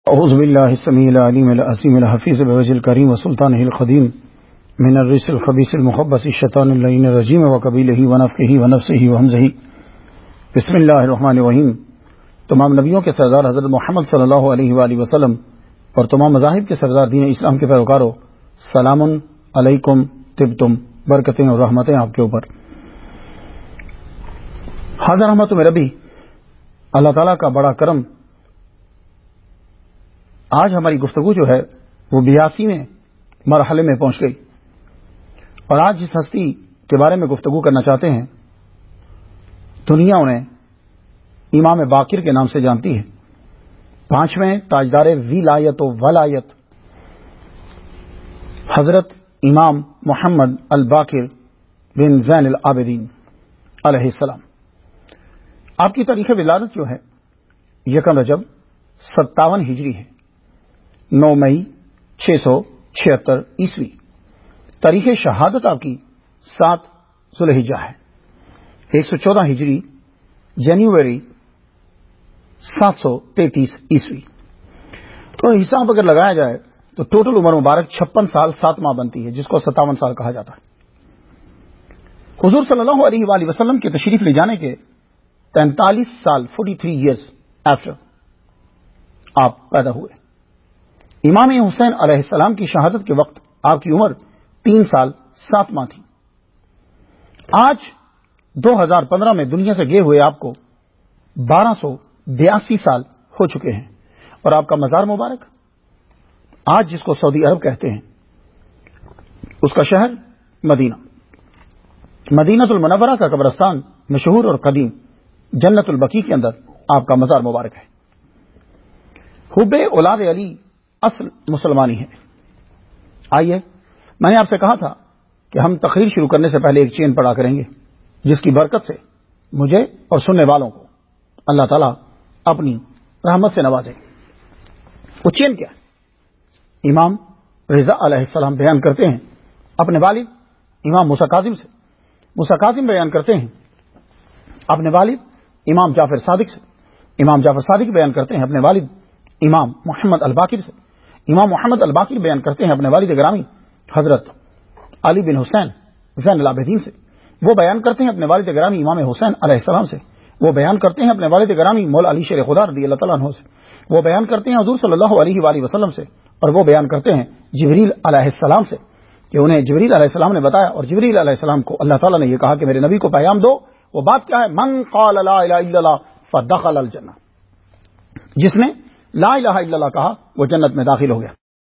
اعوذ باللہ السمیع العلیم العظیم الحفیظ بوجہ الکریم وسلطانہ القدیم من الرجس الخبیث المخبث الشیطان اللعین الرجیم وقبیلہ ونفخہ ونفثہ وہمزہ۔ بسم اللہ الرحمن الرحیم۔ تمام نبیوں کے سردار حضرت محمد صلی اللہ علیہ وآلہ وسلم اور تمام مذاہب کے سردار دین اسلام کے پیروکاروں، سلام علیکم طبتم، برکتیں اور رحمتیں آپ کے اوپر۔ حاضر رحمت میں ربی، اللہ تعالیٰ کا بڑا کرم، آج ہماری گفتگو جو ہے وہ 82ویں مرحلے میں پہنچ گئی، اور آج جس ہستی کے بارے میں گفتگو کرنا چاہتے ہیں دنیا انہیں امام باقر کے نام سے جانتی ہے، 5ویں تاجدار ولایت و ولایت حضرت امام محمد الباقر بن زین العابدین علیہ السلام۔ آپ کی تاریخ ولادت جو ہے 1 رجب 57 ہجری ہے، 9 مئی 676 عیسوی۔ تاریخ شہادت آپ کی 7 ذوالحجہ ہے، 114 ہجری، جنوری 733 عیسوی۔ تو حساب اگر لگایا جائے تو ٹوٹل عمر مبارک 56 سال 7 ماہ بنتی ہے، جس کو 57 سال کہا جاتا ہے۔ حضور صلی اللہ علیہ وآلہ وسلم کے تشریف لے جانے کے 43 سال 43 ایئرز آفٹر آپ پیدا ہوئے۔ امام حسین علیہ السلام کی شہادت کے وقت آپ کی عمر 3 سال 7 ماہ تھی۔ آج 2015 میں دنیا سے گئے ہوئے آپ کو 1282 سال ہو چکے ہیں، اور آپ کا مزار مبارک آج جس کو سعودی عرب کہتے ہیں، اس کا شہر مدینہ المنورہ کا قبرستان مشہور اور قدیم جنت البقیع کے اندر آپ کا مزار مبارک ہے۔ حب اولاد علی اصل مسلمانی ہے۔ آئیے، میں نے آپ سے کہا تھا کہ ہم تقریر شروع کرنے سے پہلے ایک چین پڑھا کریں گے، جس کی برکت سے مجھے اور سننے والوں کو اللہ تعالیٰ اپنی رحمت سے نوازے۔ وہ چین کیا ہے؟ امام رضا علیہ السلام بیان کرتے ہیں اپنے والد امام موسیٰ کاظم سے، موسیٰ کاظم بیان کرتے ہیں اپنے والد امام جعفر صادق سے، امام جعفر صادق بیان کرتے ہیں اپنے والد امام محمد الباقر سے، امام محمد الباقر بیان کرتے ہیں اپنے والد گرامی حضرت علی بن حسین زین العابدین سے، وہ بیان کرتے ہیں اپنے والد گرامی امام حسین علیہ السلام سے، وہ بیان کرتے ہیں اپنے والد گرامی مولا علی شیر خدا رضی اللہ تعالیٰ عنہ سے، وہ بیان کرتے ہیں حضور صلی اللہ علیہ وآلہ وسلم سے، اور وہ بیان کرتے ہیں جبریل علیہ السلام سے کہ انہیں جبریل علیہ السلام نے بتایا، اور جبریل علیہ السلام کو اللہ تعالیٰ نے یہ کہا کہ میرے نبی کو پیغام دو۔ وہ بات کیا ہے؟ من قال لا الہ الا اللہ فدخل الجنہ، جس نے لا الہ الا اللہ کہا وہ جنت میں داخل ہو گیا۔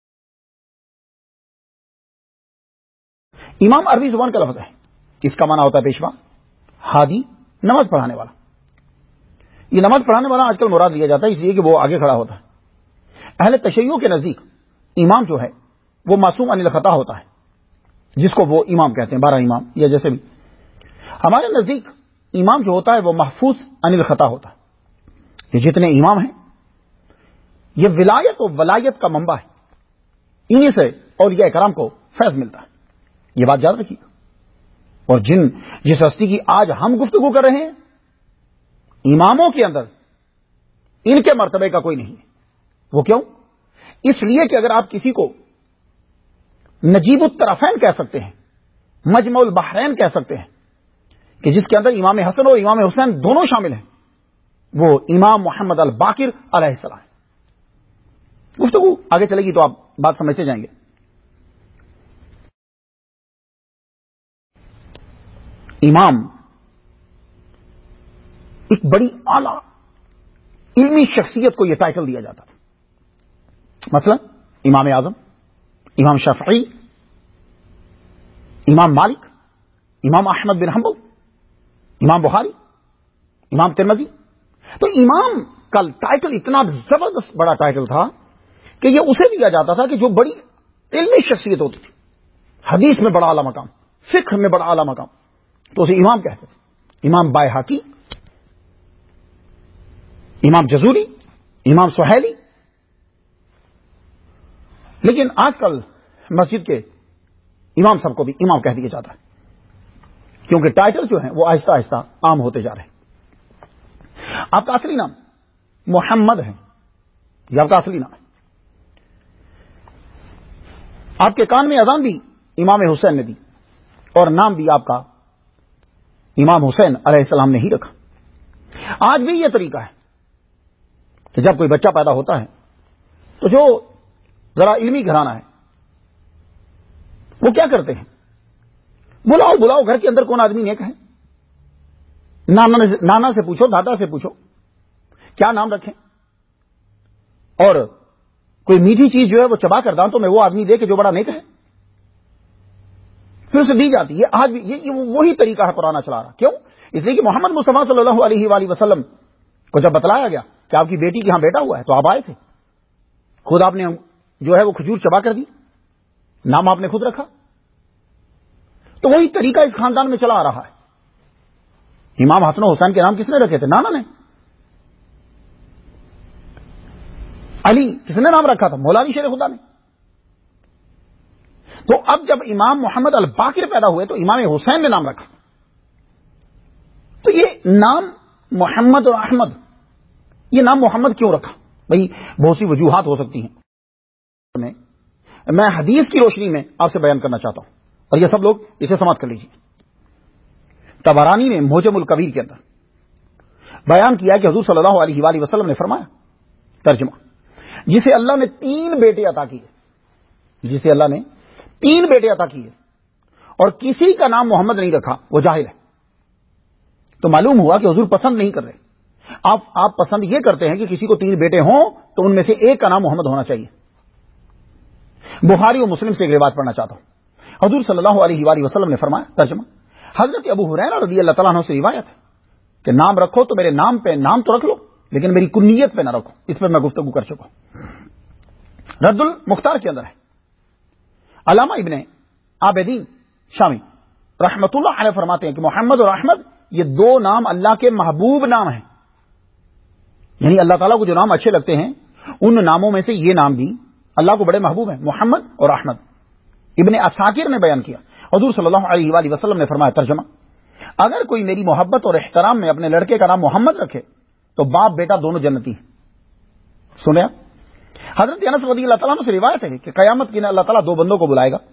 امام عربی زبان کا لفظ ہے، اس کا معنی ہوتا ہے پیشوا، ہادی، نماز پڑھانے والا۔ یہ نماز پڑھانے والا آج کل مراد لیا جاتا ہے اس لیے کہ وہ آگے کھڑا ہوتا ہے۔ اہل تشیع کے نزدیک امام جو ہے وہ معصوم عن الخطا ہوتا ہے، جس کو وہ امام کہتے ہیں، 12 امام یا جیسے بھی۔ ہمارے نزدیک امام جو ہوتا ہے وہ محفوظ عن الخطا ہوتا ہے۔ یہ جتنے امام ہیں یہ ولایت و ولایت کا منبع ہے، انہی سے اولیاء کرام کو فیض ملتا ہے، یہ بات یاد رکھیے۔ اور جس ہستی کی آج ہم گفتگو کر رہے ہیں، اماموں کے اندر ان کے مرتبے کا کوئی نہیں ہے۔ وہ کیوں؟ اس لیے کہ اگر آپ کسی کو نجیب الطرفین کہہ سکتے ہیں، مجمع البحرین کہہ سکتے ہیں، کہ جس کے اندر امام حسن اور امام حسین دونوں شامل ہیں، وہ امام محمد الباقر علیہ السلام ہے۔ گفتگو آگے چلے گی تو آپ بات سمجھتے جائیں گے۔ امام ایک بڑی اعلی علمی شخصیت کو یہ ٹائٹل دیا جاتا ہے، مثلا امام اعظم، امام شافعی، امام مالک، امام احمد بن حنبل، امام بخاری، امام ترمذی۔ تو امام کا ٹائٹل اتنا زبردست بڑا ٹائٹل تھا کہ یہ اسے دیا جاتا تھا کہ جو بڑی علمی شخصیت ہوتی تھی، حدیث میں بڑا اعلیٰ مقام، فقہ میں بڑا اعلیٰ مقام، تو اسے امام کہتے تھے۔ امام بائحقی، امام جزوری، امام سہیلی۔ لیکن آج کل مسجد کے امام سب کو بھی امام کہہ دیا جاتا ہے، کیونکہ ٹائٹل جو ہیں وہ آہستہ آہستہ عام ہوتے جا رہے ہیں۔ آپ کا اصلی نام محمد ہے، یہ آپ کا اصلی نام ہے، آپ کے کان میں اذان بھی امام حسین نے دی اور نام بھی آپ کا امام حسین علیہ السلام نے ہی رکھا. آج بھی یہ طریقہ ہے کہ جب کوئی بچہ پیدا ہوتا ہے تو جو ذرا علمی گھرانہ ہے وہ کیا کرتے ہیں، بلاؤ گھر کے اندر کون آدمی نیک ہے، نانا سے پوچھو، دادا سے پوچھو کیا نام رکھیں، اور کوئی میٹھی چیز جو ہے وہ چبا کر دانتوں میں وہ آدمی دے کہ جو بڑا نیک ہے، پھر اسے دی جاتی ہے. آج بھی یہ وہی طریقہ ہے پرانا چلا رہا. کیوں؟ اس لیے کہ محمد مصطفیٰ صلی اللہ علیہ وآلہ وسلم کو جب بتلایا گیا کہ آپ کی بیٹی کے ہاں بیٹا ہوا ہے تو آپ آئے تھے، خود آپ نے جو ہے وہ کھجور چبا کر دی، نام آپ نے خود رکھا. تو وہی طریقہ اس خاندان میں چلا آ رہا ہے. امام حسن و حسین کے نام کس نے رکھے تھے؟ نانا نے. علی کس نے نام رکھا تھا؟ مولا علی شیر خدا نے. تو اب جب امام محمد الباقر پیدا ہوئے تو امام حسین نے نام رکھا. تو یہ نام محمد اور احمد، یہ نام محمد کیوں رکھا؟ بھائی بہت سی وجوہات ہو سکتی ہیں، میں حدیث کی روشنی میں آپ سے بیان کرنا چاہتا ہوں اور یہ سب لوگ اسے سماعت کر لیجیے. طبرانی نے معجم الکبیر کے اندر بیان کیا کہ حضور صلی اللہ علیہ وآلہ وسلم نے فرمایا، ترجمہ، جسے اللہ نے 3 بیٹے عطا کیے، جسے اللہ نے 3 بیٹے عطا کیے اور کسی کا نام محمد نہیں رکھا وہ جاہل ہے. تو معلوم ہوا کہ حضور پسند نہیں کر رہے. آپ پسند یہ کرتے ہیں کہ کسی کو 3 بیٹے ہوں تو ان میں سے ایک کا نام محمد ہونا چاہیے. بخاری اور مسلم سے ایک روایت پڑھنا چاہتا ہوں. حضور صلی اللہ علیہ وآلہ وسلم نے فرمایا، ترجمہ، حضرت ابو ہریرہ رضی اللہ تعالیٰ عنہ سے روایت ہے کہ نام رکھو تو میرے نام پہ نام تو رکھ لو لیکن میری کنیت پہ نہ رکھو. اس پہ میں گفتگو کر چکا ہوں. رد المختار کے اندر ہے. علامہ ابن عابدین شامی رحمت اللہ علیہ فرماتے ہیں کہ محمد اور احمد یہ 2 نام اللہ کے محبوب نام ہیں. یعنی اللہ تعالیٰ کو جو نام اچھے لگتے ہیں ان ناموں میں سے یہ نام بھی اللہ کو بڑے محبوب ہیں، محمد اور احمد. ابن عساکر نے بیان کیا، حضور صلی اللہ علیہ وآلہ وسلم نے فرمایا، ترجمہ، اگر کوئی میری محبت اور احترام میں اپنے لڑکے کا نام محمد رکھے تو باپ بیٹا دونوں جنتی ہیں. سنیا؟ حضرت انس رضی اللہ تعالیٰ عنہ سے روایت ہے کہ قیامت کے دن اللہ تعالیٰ 2 بندوں کو بلائے گا.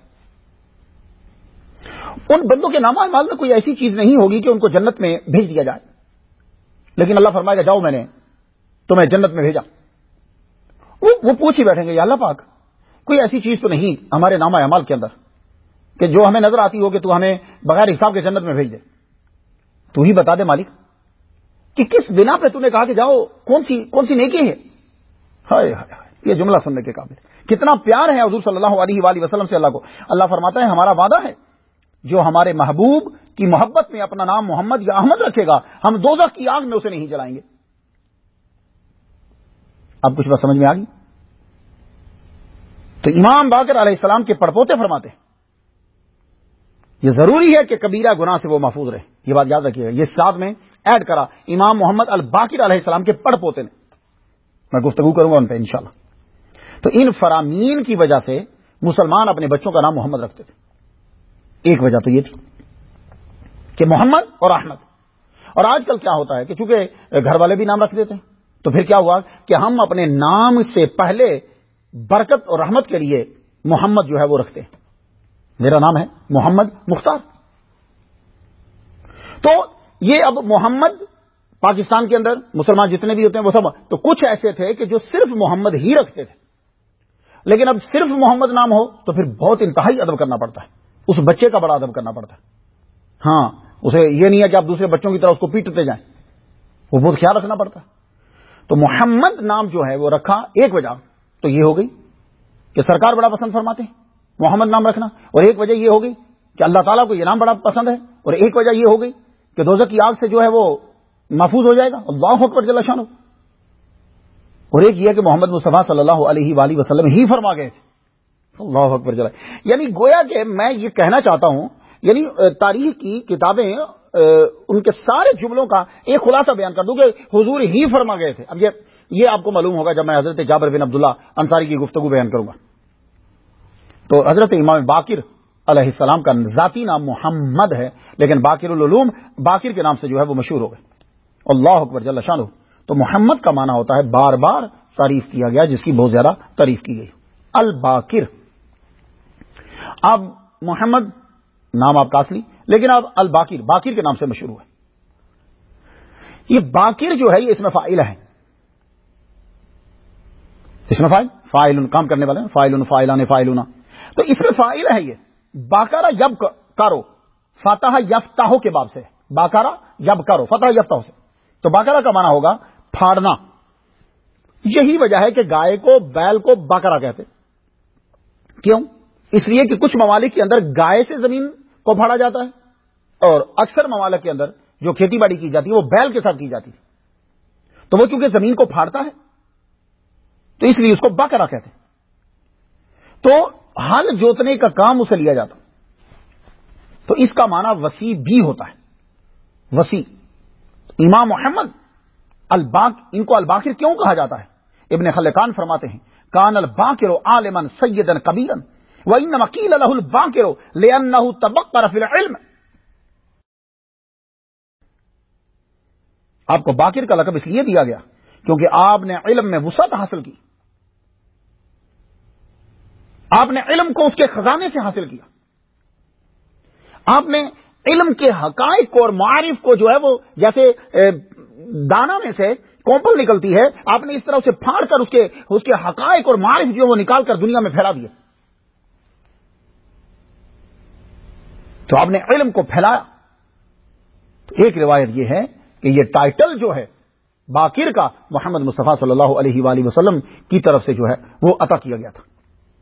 ان بندوں کے نام اعمال میں کوئی ایسی چیز نہیں ہوگی کہ ان کو جنت میں بھیج دیا جائے، لیکن اللہ فرمائے گا جاؤ میں نے تمہیں جنت میں بھیجا. وہ پوچھ ہی بیٹھیں گے، یا اللہ پاک کوئی ایسی چیز تو نہیں ہمارے نام اعمال کے اندر کہ جو ہمیں نظر آتی ہو کہ تو ہمیں بغیر حساب کے جنت میں بھیج دے. تو ہی بتا دے مالک کہ کس بنا پہ تم نے کہا کہ جاؤ، کون سی نیکی ہے. ہائے ہائے ہائے، یہ جملہ سننے کے قابل. کتنا پیار ہے حضور صلی اللہ علیہ وآلہ وسلم سے اللہ کو. اللہ فرماتا ہے ہمارا وعدہ ہے جو ہمارے محبوب کی محبت میں اپنا نام محمد یا احمد رکھے گا ہم دوزخ کی آگ میں اسے نہیں جلائیں گے. اب کچھ بات سمجھ میں آ گئی؟ تو امام باقر علیہ السلام کے پڑپوتے فرماتے ہیں یہ ضروری ہے کہ کبیرہ گناہ سے وہ محفوظ رہے. یہ بات یاد رکھیے گا. یہ ساتھ میں ایڈ کرا امام محمد الباقر علیہ السلام کے پڑپوتے نے. میں گفتگو کروں گا ان پہ انشاءاللہ. تو ان فرامین کی وجہ سے مسلمان اپنے بچوں کا نام محمد رکھتے تھے. ایک وجہ تو یہ تھی کہ محمد اور احمد. اور آج کل کیا ہوتا ہے کہ چونکہ گھر والے بھی نام رکھ دیتے ہیں تو پھر کیا ہوا کہ ہم اپنے نام سے پہلے برکت اور رحمت کے لیے محمد جو ہے وہ رکھتے ہیں. میرا نام ہے محمد مختار. تو یہ اب محمد پاکستان کے اندر مسلمان جتنے بھی ہوتے ہیں وہ سب، تو کچھ ایسے تھے کہ جو صرف محمد ہی رکھتے تھے. لیکن اب صرف محمد نام ہو تو پھر بہت انتہائی ادب کرنا پڑتا ہے. اس بچے کا بڑا ادب کرنا پڑتا ہے. ہاں، اسے یہ نہیں ہے کہ آپ دوسرے بچوں کی طرح اس کو پیٹتے جائیں، وہ بہت خیال رکھنا پڑتا ہے. تو محمد نام جو ہے وہ رکھا ایک وجہ تو یہ ہو گئی کہ سرکار بڑا پسند فرماتے ہیں محمد نام رکھنا، اور ایک وجہ یہ ہو گئی کہ اللہ تعالیٰ کو یہ نام بڑا پسند ہے، اور ایک وجہ یہ ہو گئی کہ دوزخ کی آگ سے جو ہے وہ محفوظ ہو جائے گا. اللہ اکبر جل شانہ. اور ایک یہ کہ محمد مصطفیٰ صلی اللہ علیہ وآلہ وسلم ہی فرما گئے تھے. اللہ اکبر جل. یعنی گویا کہ میں یہ کہنا چاہتا ہوں، یعنی تاریخ کی کتابیں ان کے سارے جملوں کا ایک خلاصہ بیان کر دوں کہ حضور ہی فرما گئے تھے. اب یہ آپ کو معلوم ہوگا جب میں حضرت جابر بن عبداللہ انصاری کی گفتگو بیان کروں گا. تو حضرت امام باقر علیہ السلام کا ذاتی نام محمد ہے، لیکن باقر العلوم باقر کے نام سے جو ہے وہ مشہور ہو گئے. اللہ اکبر جل شانہ. تو محمد کا معنی ہوتا ہے بار بار تعریف کیا گیا، جس کی بہت زیادہ تعریف کی گئی. الباقر. اب محمد نام آپ کا اصلی، لیکن اب الباقر، باقر کے نام سے مشہور ہے. یہ باقر جو ہے یہ اس میں فاعل ہے. اس میں فاعل کام کرنے والے ہیں، فاعل فاعلان فاعلون. تو اس میں فاعل ہے یہ. باقرہ یب کرو، فتح یفتح کے باب سے. باقرہ یب کرو، فتح یفتح سے. تو باقرہ کا معنی ہوگا پھاڑنا. یہی وجہ ہے کہ گائے کو، بیل کو باقرہ کہتے. کیوں؟ اس لیے کہ کچھ ممالک کے اندر گائے سے زمین کو پھاڑا جاتا ہے، اور اکثر ممالک کے اندر جو کھیتی باڑی کی جاتی ہے وہ بیل کے ساتھ کی جاتی ہے. تو وہ کیونکہ زمین کو پھاڑتا ہے تو اس لیے اس کو باقرہ کہتے ہیں. تو ہل جوتنے کا کام اسے لیا جاتا. تو اس کا معنی وسیع بھی ہوتا ہے. وسیع. امام محمد ان کو الباقر کیوں کہا جاتا ہے؟ ابن خلقان فرماتے ہیں کان الباقر عالما سیدا کبیرا وانما قیل له الباقر لانه تبقر فی العلم. آپ کو باقر کا لقب اس لیے دیا گیا کیونکہ آپ نے علم میں وسعت حاصل کی. آپ نے علم کو اس کے خزانے سے حاصل کیا. آپ نے علم کے حقائق کو اور معارف کو جو ہے وہ جیسے دانا میں سے کومپل نکلتی ہے، آپ نے اس طرح اسے پھاڑ کر اس کے حقائق اور معارف جو وہ نکال کر دنیا میں پھیلا دیے. تو آپ نے علم کو پھیلایا. تو ایک روایت یہ ہے کہ یہ ٹائٹل جو ہے باقر کا محمد مصطفیٰ صلی اللہ علیہ وآلہ وسلم کی طرف سے جو ہے وہ عطا کیا گیا تھا.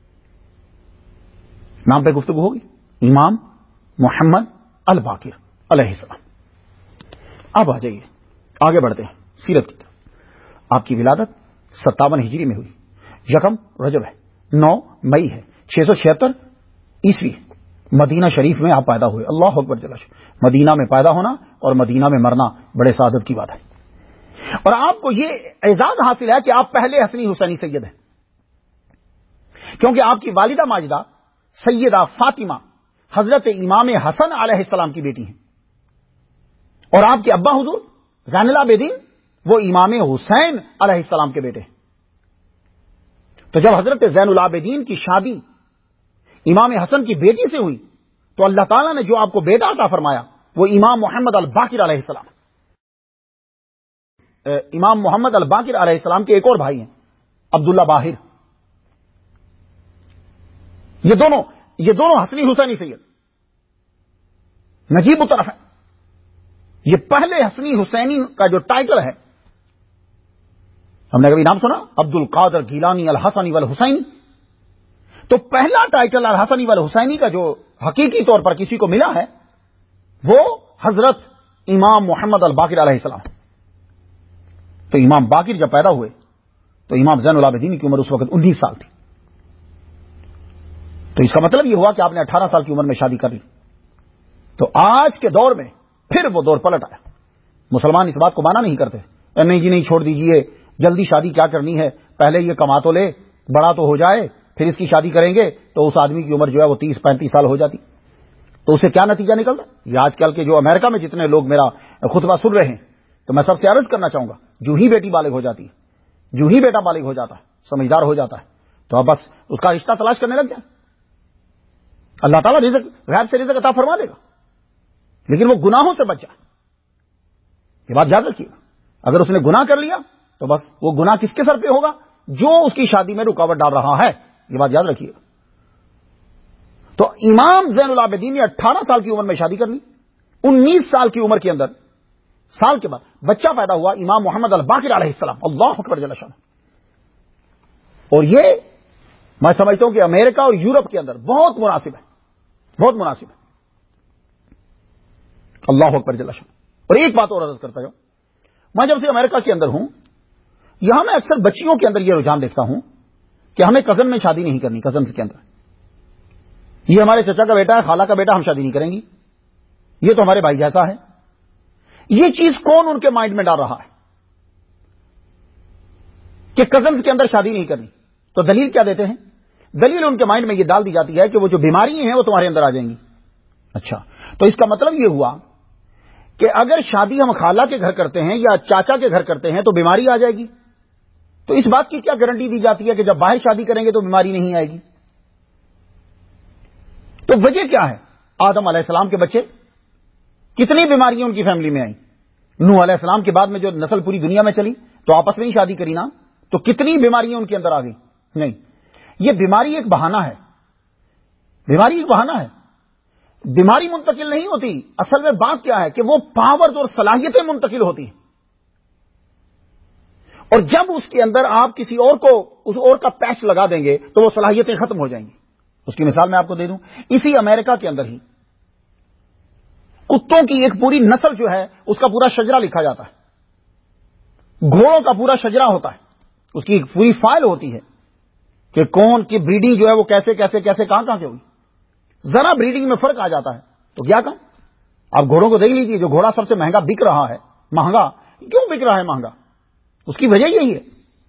نام پہ گفتگو ہوگی. امام محمد الباقر علیہ السلام. اب آ جائیے آگے بڑھتے ہیں سیرت کی طرف. آپ کی ولادت 57 ہجری میں ہوئی. یکم رجب ہے، 9 مئی ہے، 676 عیسوی. مدینہ شریف میں آپ پیدا ہوئے. اللہ اکبر جل شانہ. مدینہ میں پیدا ہونا اور مدینہ میں مرنا بڑے سعادت کی بات ہے. اور آپ کو یہ اعزاز حاصل ہے کہ آپ پہلے حسنی حسینی سید ہیں، کیونکہ آپ کی والدہ ماجدہ سیدہ فاطمہ حضرت امام حسن علیہ السلام کی بیٹی ہیں، اور آپ کے ابا حضور زین العابدین وہ امام حسین علیہ السلام کے بیٹے ہیں. تو جب حضرت زین العابدین کی شادی امام حسن کی بیٹی سے ہوئی تو اللہ تعالیٰ نے جو آپ کو بیٹا عطا فرمایا وہ امام محمد الباقر علیہ السلام. امام محمد الباقر علیہ السلام کے ایک اور بھائی ہیں عبداللہ باہر. یہ دونوں حسنی حسینی سید نجیب الطرف ہیں. یہ پہلے حسنی حسینی کا جو ٹائٹل ہے، ہم نے کبھی نام سنا عبد القادر گیلانی الحسنی والحسینی. تو پہلا ٹائٹل الحسنی والحسینی کا جو حقیقی طور پر کسی کو ملا ہے وہ حضرت امام محمد الباقر علیہ السلام. تو امام باقر جب پیدا ہوئے تو امام زین العابدین کی عمر اس وقت 19 سال تھی. تو اس کا مطلب یہ ہوا کہ آپ نے 18 سال کی عمر میں شادی کر لی. تو آج کے دور میں پھر وہ دور پلٹ آیا. مسلمان اس بات کو مانا نہیں کرتے، نہیں جی نہیں چھوڑ دیجئے، جلدی شادی کیا کرنی ہے، پہلے یہ کما تو لے، بڑا تو ہو جائے، پھر اس کی شادی کریں گے. تو اس آدمی کی عمر جو ہے وہ 30-35 سال ہو جاتی. تو اسے کیا نتیجہ نکلتا؟ یہ آج کل کے جو امریکہ میں جتنے لوگ میرا خطبہ سن رہے ہیں، تو میں سب سے عرض کرنا چاہوں گا، جو ہی بیٹی بالغ ہو جاتی ہے، جو ہی بیٹا بالغ ہو جاتا ہے، سمجھدار ہو جاتا ہے، تو اب بس اس کا رشتہ تلاش کرنے لگ جائے. اللہ تعالیٰ غیب سے رزق عطا فرما دے گا، لیکن وہ گناہوں سے بچ جائے. یہ بات یاد رکھیے. اگر اس نے گناہ کر لیا تو بس وہ گناہ کس کے سر پہ ہوگا؟ جو اس کی شادی میں رکاوٹ ڈال رہا ہے. یہ بات یاد رکھیے. تو امام زین العابدین نے 18 سال کی عمر میں شادی کر لی. 19 سال کی عمر کے اندر سال کے بعد بچہ پیدا ہوا امام محمد الباقر علیہ السلام. اللہ اکبر جل شانہ. اور یہ میں سمجھتا ہوں کہ امریکہ اور یورپ کے اندر بہت مناسب ہے، بہت مناسب ہے. اللہ اکبر جل شانہ. اور ایک بات اور عرض کرتا ہوں، میں جب سے امریکہ کے اندر ہوں، یہاں میں اکثر بچیوں کے اندر یہ رجحان دیکھتا ہوں کہ ہمیں کزن میں شادی نہیں کرنی. کزنز کے اندر یہ ہمارے چچا کا بیٹا ہے، خالہ کا بیٹا، ہم شادی نہیں کریں گی، یہ تو ہمارے بھائی جیسا ہے. یہ چیز کون ان کے مائنڈ میں ڈال رہا ہے کہ کزنز کے اندر شادی نہیں کرنی؟ تو دلیل کیا دیتے ہیں؟ دلیل ان کے مائنڈ میں یہ ڈال دی جاتی ہے کہ وہ جو بیماری ہیں وہ تمہارے اندر آ جائیں گی. اچھا، تو اس کا مطلب یہ ہوا کہ اگر شادی ہم خالہ کے گھر کرتے ہیں یا چاچا کے گھر کرتے ہیں تو بیماری آ جائے گی. تو اس بات کی کیا گارنٹی دی جاتی ہے کہ جب باہر شادی کریں گے تو بیماری نہیں آئے گی؟ تو وجہ کیا ہے؟ آدم علیہ السلام کے بچے، کتنی بیماریاں ان کی فیملی میں آئیں. نوح علیہ السلام کے بعد میں جو نسل پوری دنیا میں چلی تو آپس میں ہی شادی کری نا، تو کتنی بیماریاں ان کے اندر آ گئی. نہیں، یہ بیماری ایک بہانہ ہے. بیماری ایک بہانہ ہے. بیماری منتقل نہیں ہوتی. اصل میں بات کیا ہے کہ وہ پاورز اور صلاحیتیں منتقل ہوتی ہیں، اور جب اس کے اندر آپ کسی اور کو اس اور کا پیچ لگا دیں گے تو وہ صلاحیتیں ختم ہو جائیں گی. اس کی مثال میں آپ کو دے دوں. اسی امریکہ کے اندر ہی کتوں کی ایک پوری نسل جو ہے اس کا پورا شجرہ لکھا جاتا ہے. گھوڑوں کا پورا شجرا ہوتا ہے، اس کی ایک پوری فائل ہوتی ہے کہ کون کی بریڈنگ جو ہے وہ کیسے کیسے کیسے کہاں سے ہوئی. ذرا بریڈنگ میں فرق آ جاتا ہے تو کیا کہاں. آپ گھوڑوں کو دیکھ لیجیے، جو گھوڑا سب سے مہنگا بک رہا ہے، مہنگا کیوں بک رہا ہے مہنگا؟ اس کی وجہ یہی ہے.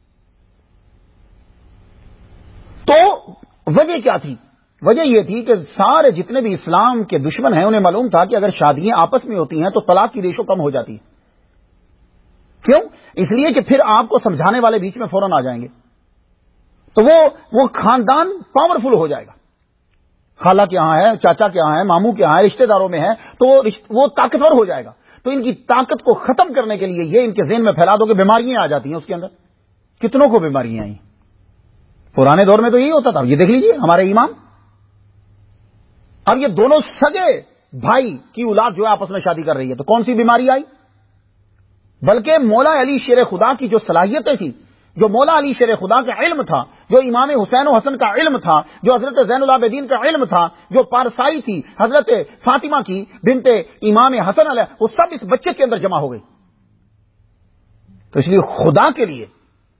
تو وجہ کیا تھی؟ وجہ یہ تھی کہ سارے جتنے بھی اسلام کے دشمن ہیں انہیں معلوم تھا کہ اگر شادیاں آپس میں ہوتی ہیں تو طلاق کی ریشو کم ہو جاتی ہے. کیوں؟ اس لیے کہ پھر آپ کو سمجھانے والے بیچ میں فوراً آ جائیں گے تو وہ خاندان پاورفل ہو جائے گا. خالہ کے یہاں ہے، چاچا کے یہاں ہے، ماموں کے یہاں ہے، رشتہ داروں میں ہے تو وہ طاقتور ہو جائے گا. تو ان کی طاقت کو ختم کرنے کے لیے یہ ان کے ذہن میں پھیلا دو کہ بیماریاں آ جاتی ہیں اس کے اندر. کتنوں کو بیماریاں آئیں؟ پرانے دور میں تو یہی ہوتا تھا. یہ دیکھ لیجیے ہمارے امام، اب یہ دونوں سگے بھائی کی اولاد جو ہے آپس میں شادی کر رہی ہے تو کون سی بیماری آئی؟ بلکہ مولا علی شیر خدا کی جو صلاحیتیں تھیں، جو مولا علی شیر خدا کا علم تھا، جو امام حسین و حسن کا علم تھا، جو حضرت زین العابدین کا علم تھا، جو پارسائی تھی حضرت فاطمہ کی بنت امام حسن علیہ، وہ سب اس بچے کے اندر جمع ہو گئی. تو اس لیے خدا کے لیے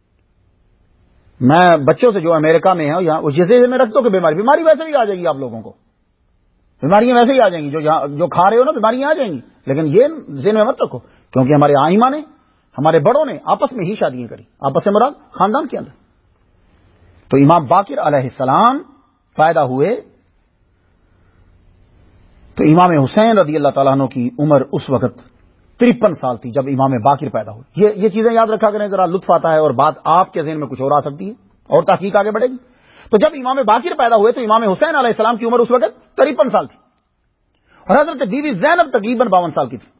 میں بچوں سے جو امریکہ میں ہے یہاں اس جیسے میں رکھ دو کہ بیماری ویسے ہی آ جائے گی. آپ لوگوں کو بیماریاں ویسے ہی آ جائیں گی، جو کھا رہے ہو نا بیماریاں آ جائیں گی. لیکن یہ ذہن میں مت رکھو کیونکہ ہمارے آئمہ نے، ہمارے بڑوں نے آپس میں ہی شادیاں کری، آپس سے مراد خاندان کے اندر. تو امام باقر علیہ السلام پیدا ہوئے تو امام حسین رضی اللہ تعالیٰ عنہ کی عمر اس وقت 53 سال تھی جب امام باقر پیدا ہوئے. یہ چیزیں یاد رکھا کریں، ذرا لطف آتا ہے اور بات آپ کے ذہن میں کچھ اور آ سکتی ہے اور تحقیق آگے بڑھے گی. تو جب امام باقر پیدا ہوئے تو امام حسین علیہ السلام کی عمر اس وقت 53 سال تھی اور حضرت بیوی زینب تقریباً 52 سال کی تھی.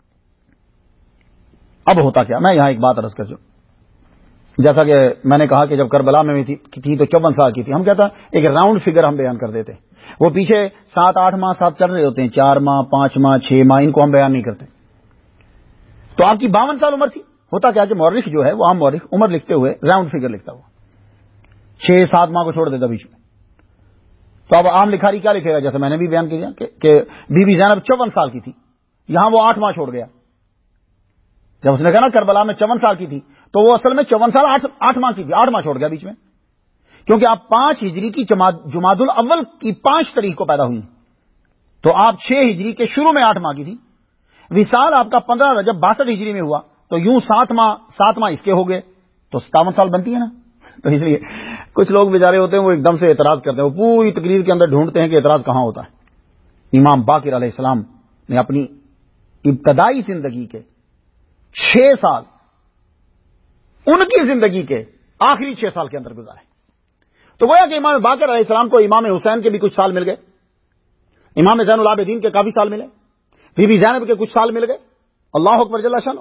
اب ہوتا کیا، میں یہاں ایک بات عرض کر دوں. جیسا کہ میں نے کہا کہ جب کربلا میں تھی تو 54 سال کی تھی. ہم کہتا ایک راؤنڈ فگر ہم بیان کر دیتے ہیں. وہ پیچھے 7-8 ماہ ساتھ چل رہے ہوتے ہیں، 4 ماہ 5 ماہ 6 ماہ، ان کو ہم بیان نہیں کرتے. تو آپ کی 52 سال عمر تھی. ہوتا کیا کہ مورخ جو ہے وہ عام مورخ عمر لکھتے ہوئے راؤنڈ فگر لکھتا ہوا 6-7 ماہ کو چھوڑ دیتا بیچ میں. تو اب عام لکھاری کیا لکھے گا، جیسے میں نے بھی بیان کیا کہ بی بی زینب 54 سال کی تھی، یہاں وہ 8 ماہ چھوڑ گیا. جب اس نے کہا نا کربلا میں 54 سال کی تھی تو وہ اصل میں 54 سال 8 ماہ کی تھی، 8 ماہ چھوڑ گیا بیچ میں. کیونکہ آپ 5 ہجری کی جمادی الاول کی 5 تاریخ کو پیدا ہوئی تو آپ 6 ہجری کے شروع میں 8 ماہ کی تھی. وصال آپ کا 15 رجب 62 ہجری میں ہوا تو یوں 7 ماہ اس کے ہو گئے تو 57 سال بنتی ہے نا. تو اس لیے کچھ لوگ بیچارے ہوتے ہیں وہ ایک دم سے اعتراض کرتے ہیں، وہ پوری تقریر کے اندر ڈھونڈتے ہیں کہ اعتراض کہاں ہوتا ہے. امام باقر علیہ السلام نے اپنی ابتدائی زندگی کے 6 سال ان کی زندگی کے آخری 6 سال کے اندر گزارے. تو گویا کہ امام باقر علیہ السلام کو امام حسین کے بھی کچھ سال مل گئے، امام زین العابدین کے کافی سال ملے، بی بی زینب کے کچھ سال مل گئے. اللہ اکبر جل شانہ.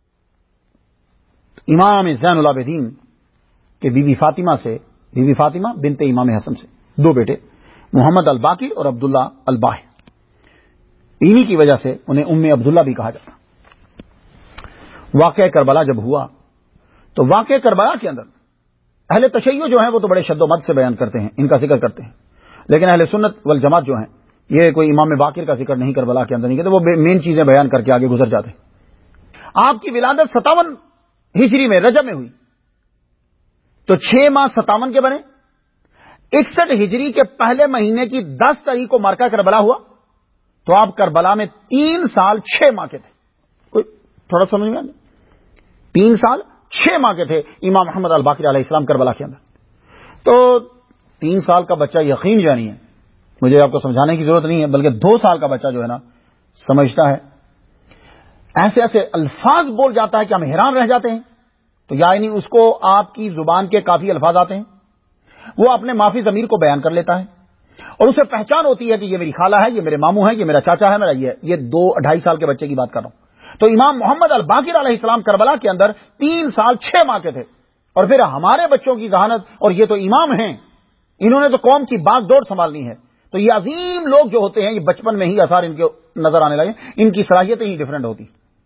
امام زین العابدین کہ بی بی فاطمہ بنت امام حسن سے 2 بیٹے محمد الباقر اور عبداللہ الباہر. انہی کی وجہ سے انہیں ام عبداللہ بھی کہا جاتا. واقعہ کربلا جب ہوا تو واقعہ کربلا کے اندر اہل تشیع جو ہیں وہ تو بڑے شد و مد سے بیان کرتے ہیں، ان کا ذکر کرتے ہیں، لیکن اہل سنت والجماعت جو ہیں یہ کوئی امام باقر کا ذکر نہیں کربلا کے اندر نہیں کرتے، وہ مین چیزیں بیان کر کے آگے گزر جاتے ہیں. آپ کی ولادت 57 ہجری میں رجب میں ہوئی تو 6 ماہ 57 کے بنے. 61 ہجری کے پہلے مہینے کی 10 تاریخ کو مارکہ کربلا ہوا تو آپ کربلا میں 3 سال 6 ماہ کے تھے. کوئی تھوڑا سمجھ میں آ گیا؟ 3 سال 6 ماہ کے تھے امام محمد الباقر علیہ السلام کربلا کے اندر. تو 3 سال کا بچہ یقین جانی ہے، مجھے آپ کو سمجھانے کی ضرورت نہیں ہے، بلکہ 2 سال کا بچہ جو ہے نا سمجھتا ہے، ایسے ایسے الفاظ بول جاتا ہے کہ ہم حیران رہ جاتے ہیں. تو یعنی اس کو آپ کی زبان کے کافی الفاظ آتے ہیں، وہ اپنے معافی ضمیر کو بیان کر لیتا ہے، اور اسے پہچان ہوتی ہے کہ یہ میری خالہ ہے، یہ میرے ماموں ہیں، یہ میرا چاچا ہے، میرا یہ 2-2.5 سال کے بچے کی بات کر رہا ہوں۔ تو امام محمد الباقر علیہ السلام کربلا کے اندر 3 سال 6 ماہ کے تھے، اور پھر ہمارے بچوں کی ذہانت، اور یہ تو امام ہیں، انہوں نے تو قوم کی باغ دوڑ سنبھالنی ہے۔ تو یہ عظیم لوگ جو ہوتے ہیں، یہ بچپن میں ہی آثار ان کے نظر آنے لگے، ان کی صلاحیتیں ہی ڈفرینٹ ہوتی۔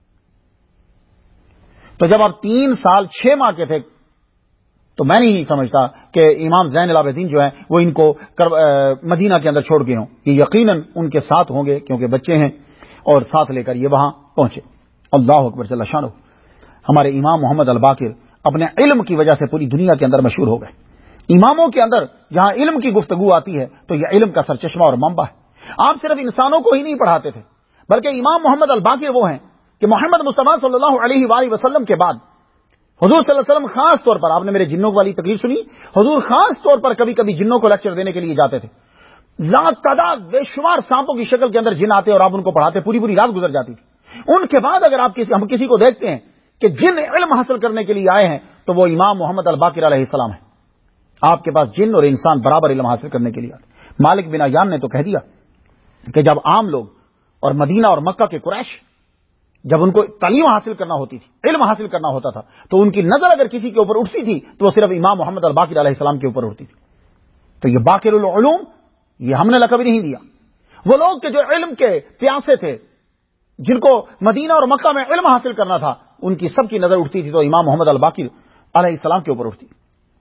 تو جب آپ 3 سال 6 ماہ کے تھے تو میں نہیں سمجھتا کہ امام زین العابدین جو ہیں وہ ان کو مدینہ کے اندر چھوڑ گئے ہوں، یہ یقیناً ان کے ساتھ ہوں گے، کیونکہ بچے ہیں اور ساتھ لے کر یہ وہاں پہنچے۔ اللہ اکبر جل شانہ۔ ہمارے امام محمد الباقر اپنے علم کی وجہ سے پوری دنیا کے اندر مشہور ہو گئے۔ اماموں کے اندر جہاں علم کی گفتگو آتی ہے تو یہ علم کا سرچشمہ اور منبع ہے۔ آپ صرف انسانوں کو ہی نہیں پڑھاتے تھے، بلکہ امام محمد الباقر وہ ہیں کہ محمد مصطفیٰ صلی اللہ علیہ وآلہ وسلم کے بعد حضور صلی اللہ علیہ وسلم خاص طور پر، آپ نے میرے جنوں والی تقریر سنی، حضور خاص طور پر کبھی کبھی جنوں کو لیکچر دینے کے لیے جاتے تھے، لاتعداد بے شمار سانپوں کی شکل کے اندر جن آتے اور آپ ان کو پڑھاتے، پوری پوری رات گزر جاتی تھی۔ ان کے بعد اگر آپ ہم کسی کو دیکھتے ہیں کہ جن علم حاصل کرنے کے لیے آئے ہیں تو وہ امام محمد الباقر علیہ السلام ہیں۔ آپ کے پاس جن اور انسان برابر علم حاصل کرنے کے لیے آتے۔ مالک بن عیان نے تو کہہ دیا کہ جب عام لوگ اور مدینہ اور مکہ کے قریش جب ان کو تعلیم حاصل کرنا ہوتی تھی، علم حاصل کرنا ہوتا تھا، تو ان کی نظر اگر کسی کے اوپر اٹھتی تھی تو وہ صرف امام محمد الباقر علیہ السلام کے اوپر اٹھتی تھی۔ تو یہ باقر العلوم، یہ ہم نے لقب نہیں دیا، وہ لوگ کہ جو علم کے پیاسے تھے، جن کو مدینہ اور مکہ میں علم حاصل کرنا تھا، ان کی سب کی نظر اٹھتی تھی تو امام محمد الباقر علیہ السلام کے اوپر اٹھتی۔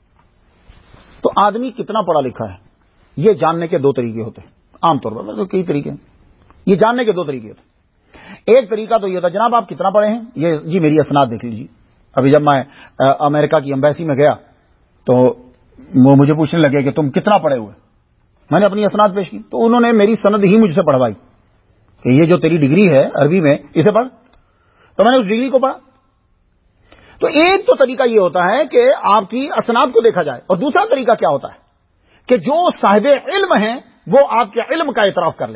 تو آدمی کتنا پڑھا لکھا ہے یہ جاننے کے 2 طریقے ہوتے ہیں، عام طور پر تو کئی طریقے ہیں، یہ جاننے کے 2 طریقے ہوتے ہیں۔ ایک طریقہ تو یہ تھا، جناب آپ کتنا پڑھے ہیں، یہ جی میری اسناد دیکھ لیجیے۔ ابھی جب میں امریکہ کی ایمبیسی میں گیا تو وہ مجھے پوچھنے لگے کہ تم کتنا پڑھے ہوئے، میں نے اپنی اسناد پیش کی تو انہوں نے میری سند ہی مجھ سے پڑھوائی کہ یہ جو تیری ڈگری ہے عربی میں اسے پڑھ، تو میں نے اس ڈگری کو پڑھا۔ تو ایک تو طریقہ یہ ہوتا ہے کہ آپ کی اسناد کو دیکھا جائے، اور دوسرا طریقہ کیا ہوتا ہے کہ جو صاحب علم ہیں وہ آپ کے علم کا اعتراف کر لیں،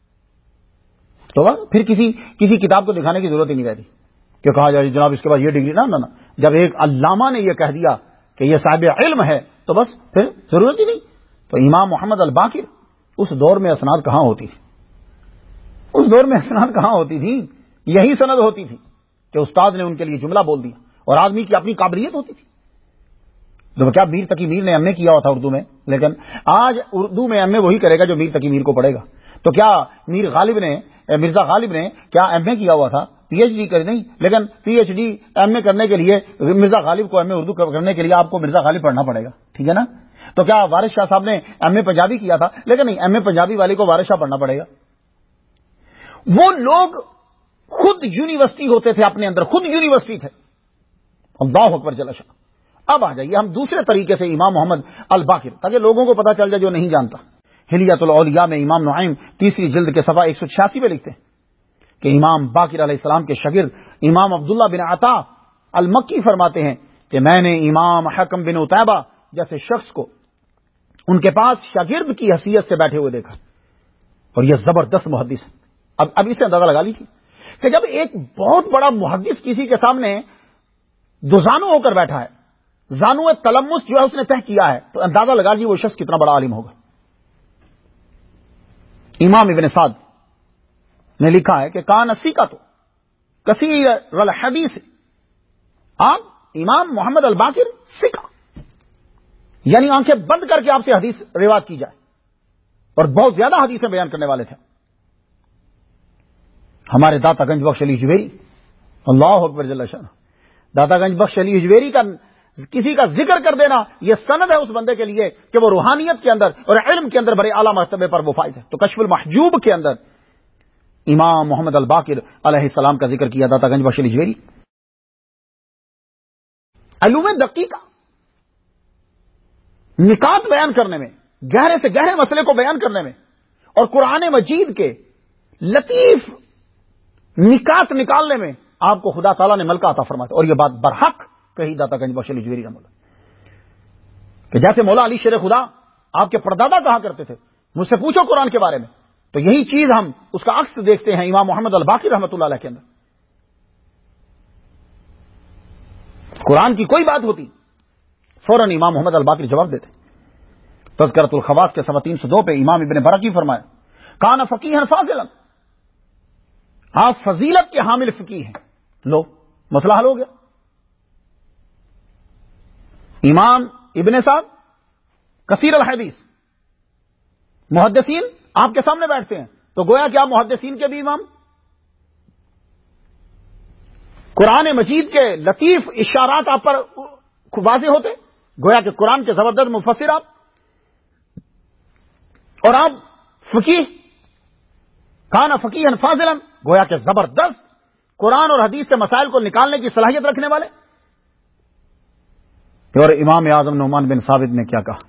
تو پھر کسی کتاب کو دکھانے کی ضرورت ہی نہیں رہتی کہ کہا جائے جناب اس کے بعد یہ ڈگری نہ۔ جب ایک علامہ نے یہ کہہ دیا کہ یہ صاحب علم ہے تو بس پھر ضرورت ہی نہیں۔ تو امام محمد الباقر اس دور میں اسناد کہاں ہوتی تھی؟ اس دور میں اسناد کہاں ہوتی تھی؟ یہی سند ہوتی تھی کہ استاد نے ان کے لیے جملہ بول دیا، اور آدمی کی اپنی قابلیت ہوتی تھی۔ جو کیا میر تقی میر نے ایم اے کیا ہوا تھا اردو میں، لیکن آج اردو میں ایم اے وہی کرے گا جو میر تقی میر کو پڑھے گا۔ تو کیا مرزا غالب نے کیا ایم اے کیا ہوا تھا؟ پی ایچ ڈی نہیں، لیکن P H D M A کرنے کے لیے مرزا غالب کو ایم اے اردو کرنے کے لیے آپ کو مرزا غالب پڑھنا پڑے گا، ٹھیک ہے نا؟ تو کیا وارث شاہ صاحب نے ایم اے پنجابی کیا تھا؟ لیکن نہیں، ایم اے پنجابی والے کو وارث شاہ پڑھنا پڑے گا۔ وہ لوگ خود یونیورسٹی ہوتے تھے، اپنے اندر خود یونیورسٹی تھے۔ اللہ اکبر جل شانہ۔ اب آ جائیے ہم دوسرے طریقے سے امام محمد الباقر، تاکہ لوگوں کو پتا چل جائے جو نہیں جانتا۔ حلیۃ الاولیاء میں امام نعیم 3 جلد کے صفحہ 186 پہ لکھتے ہیں کہ امام باقر علیہ السلام کے شاگرد امام عبداللہ بن عطا المکی فرماتے ہیں کہ میں نے امام حکم بن عتیبہ جیسے شخص کو ان کے پاس شاگرد کی حیثیت سے بیٹھے ہوئے دیکھا، اور یہ زبردست محدث ہے۔ اب اسے اندازہ لگا لیجیے کہ جب ایک بہت بڑا محدث کسی کے سامنے دوزانو ہو کر بیٹھا ہے، زانو تلمس جو ہے اس نے طے کیا ہے، تو اندازہ لگا لیجیے وہ شخص کتنا بڑا عالم ہوگا۔ امام ابن سعد نے لکھا ہے کہ کان سیکا تو کثیر الحدیث، آپ امام محمد الباقر سیکا، یعنی آنکھیں بند کر کے آپ سے حدیث روایت کی جائے، اور بہت زیادہ حدیثیں بیان کرنے والے تھے۔ ہمارے داتا گنج بخش علی حجویری، اللہ اکبر جل شانہ، داتا گنج بخش علی حجویری کا کسی کا ذکر کر دینا یہ سند ہے اس بندے کے لیے کہ وہ روحانیت کے اندر اور علم کے اندر بڑے اعلیٰ مرتبے پر وہ فائز ہے۔ تو کشف المحجوب کے اندر امام محمد الباقر علیہ السلام کا ذکر کیا داتا گنج بخش علی حجویری۔ علوم دقیقہ، نکات بیان کرنے میں، گہرے سے گہرے مسئلے کو بیان کرنے میں، اور قرآن مجید کے لطیف نکات نکالنے میں آپ کو خدا تعالیٰ نے ملکہ عطا فرمایا، اور یہ بات برحق کہی داتا گنج بخش علی حجویری رحمۃ اللہ، کہ جیسے مولا علی شیر خدا آپ کے پردادا کہا کرتے تھے مجھ سے پوچھو قرآن کے بارے میں، تو یہی چیز ہم اس کا عکس دیکھتے ہیں امام محمد الباقر رحمۃ اللہ علیہ کے اندر۔ قرآن کی کوئی بات ہوتی فوراً امام محمد الباقر جواب دیتے، تذکرۃ الخواص کے 302 پہ امام ابن برقی فرمایا کان فقیہا فاضلا، آپ فضیلت کے حامل فقیہ ہیں. لو مسئلہ حل ہو گیا. امام ابن سعد کثیر الحدیث، محدثین آپ کے سامنے بیٹھتے ہیں، تو گویا کہ آپ محدثین کے بھی امام. قرآن مجید کے لطیف اشارات آپ پر واضح ہوتے، گویا کہ قرآن کے زبردست مفسر آپ، اور آپ فقیہ، کان فقیہا فاضلا، گویا کہ زبردست قرآن اور حدیث سے مسائل کو نکالنے کی صلاحیت رکھنے والے. اور امام اعظم نعمان بن ثابت نے کیا کہا؟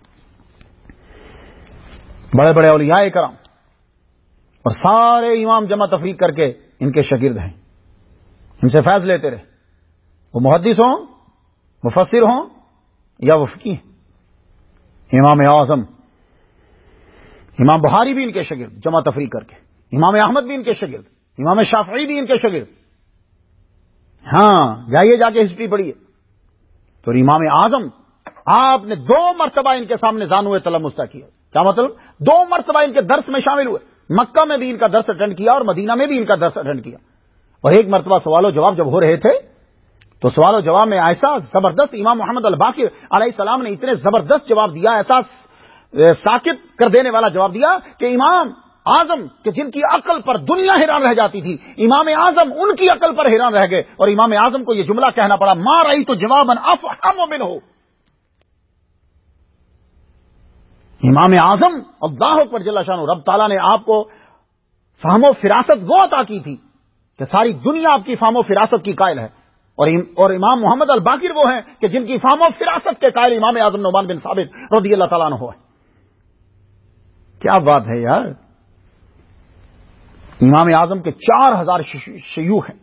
بڑے بڑے اولیاء کرام اور سارے امام جمع تفریق کر کے ان کے شاگرد ہیں، ان سے فیض لیتے رہے، وہ محدث ہوں، مفسر ہوں یا وہ فقیہ ہیں. امام اعظم، امام بخاری بھی ان کے شاگرد جمع تفریق کر کے، امام احمد بھی ان کے شاگرد، امام شافعی بھی ان کے شاگرد. ہاں جائیے جا کے ہسٹری پڑھیے. تو امام اعظم آپ نے 2 مرتبہ ان کے سامنے زانوئے تلمس کیا. کیا مطلب؟ 2 مرتبہ ان کے درس میں شامل ہوئے. مکہ میں بھی ان کا درس اٹینڈ کیا اور مدینہ میں بھی ان کا درس اٹینڈ کیا. اور ایک مرتبہ سوال و جواب جب ہو رہے تھے تو سوال و جواب میں ایسا زبردست امام محمد الباقر علیہ السلام نے اتنے زبردست جواب دیا، ایسا ساکت کر دینے والا جواب دیا کہ امام اعظم کہ جن کی عقل پر دنیا حیران رہ جاتی تھی، امام اعظم ان کی عقل پر حیران رہ گئے اور امام اعظم کو یہ جملہ کہنا پڑا، ما رأیت جوابا افہم منہ. امام اعظم اللہ اکبر جل شانہ، رب تعالیٰ نے آپ کو فہم و فراست وہ عطا کی تھی کہ ساری دنیا آپ کی فہم و فراست کی قائل ہے، اور امام محمد الباقر وہ ہیں کہ جن کی فہم و فراست کے قائل امام اعظم نعمان بن ثابت رضی اللہ تعالیٰ عنہ ہے. کیا بات ہے یار. امام اعظم کے 4000 شیوخ ہیں،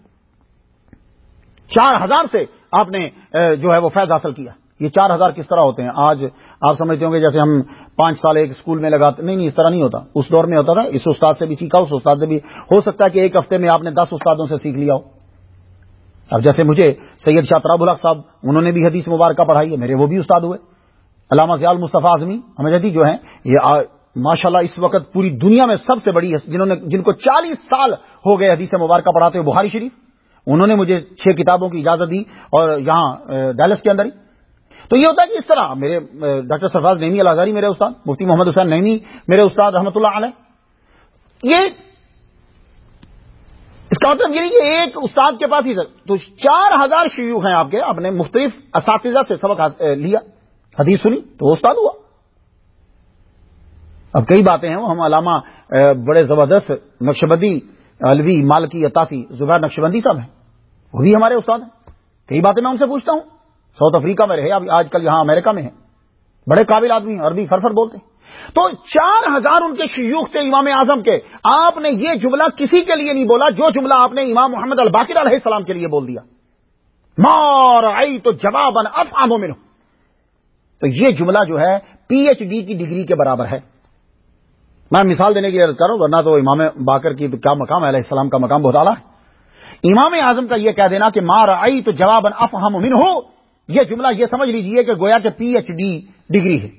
4000 سے آپ نے جو ہے وہ فیض حاصل کیا. یہ 4000 کس طرح ہوتے ہیں؟ آج آپ سمجھتے ہوں گے جیسے ہم 5 سال ایک اسکول میں لگاتے، نہیں اس طرح نہیں ہوتا. اس دور میں ہوتا تھا اس استاد سے بھی سیکھا، اس استاد سے بھی، ہو سکتا ہے کہ ایک ہفتے میں آپ نے 10 استادوں سے سیکھ لیا ہو. اب جیسے مجھے سید شاہ تراب الحق صاحب، انہوں نے بھی حدیث مبارکہ پڑھائی ہے، میرے وہ بھی استاد ہوئے. علامہ ضیاء المصطفیٰ اعظمی احمدی جو ہیں، یہ ماشاءاللہ اس وقت پوری دنیا میں سب سے بڑی ہے، جن کو 40 سال ہو گئے حدیث مبارکہ پڑھاتے ہوئے بخاری شریف. انہوں نے مجھے 6 کتابوں کی اجازت دی اور یہاں ڈیلس کے اندر ہی. تو یہ ہوتا ہے کہ اس طرح میرے ڈاکٹر سرفراز نعیمی الازہری میرے استاد، مفتی محمد حسین نعیمی میرے استاد رحمۃ اللہ علیہ. یہ اس کا مطلب یہ کہ ایک استاد کے پاس ہی تو 4000 شیوخ ہیں آپ کے، آپ نے مختلف اساتذہ سے سبق لیا، حدیث سنی تو وہ استاد ہوا. اب کئی باتیں ہیں، وہ ہم علامہ بڑے زبردست نقشبندی علوی مالکی عطاسی زبیر نقشبندی صاحب ہیں، وہ بھی ہمارے استاد ہیں. کئی باتیں میں ان سے پوچھتا ہوں. ساؤتھ افریقہ میں رہے، اب آج کل یہاں امریکہ میں ہیں، بڑے قابل آدمی ہیں، عربی فرفر بولتے ہیں. تو 4000 ان کے شیوخ تھے امام اعظم کے. آپ نے یہ جملہ کسی کے لیے نہیں بولا جو جملہ آپ نے امام محمد الباقر علیہ السلام کے لیے بول دیا، ما رأیت جوابا افہم منہ. تو یہ جملہ جو ہے PhD کی ڈگری کے برابر ہے. میں مثال دینے کی عرض کر رہا ہوں، ورنہ تو امام باقر کی کیا مقام ہے، علیہ السلام کا مقام بہت اعلیٰ ہے. امام اعظم کا یہ کہہ دینا کہ ما رأیت جوابا افہم منہ، یہ جملہ یہ سمجھ لیجئے کہ گویا کہ PhD ڈگری ہے.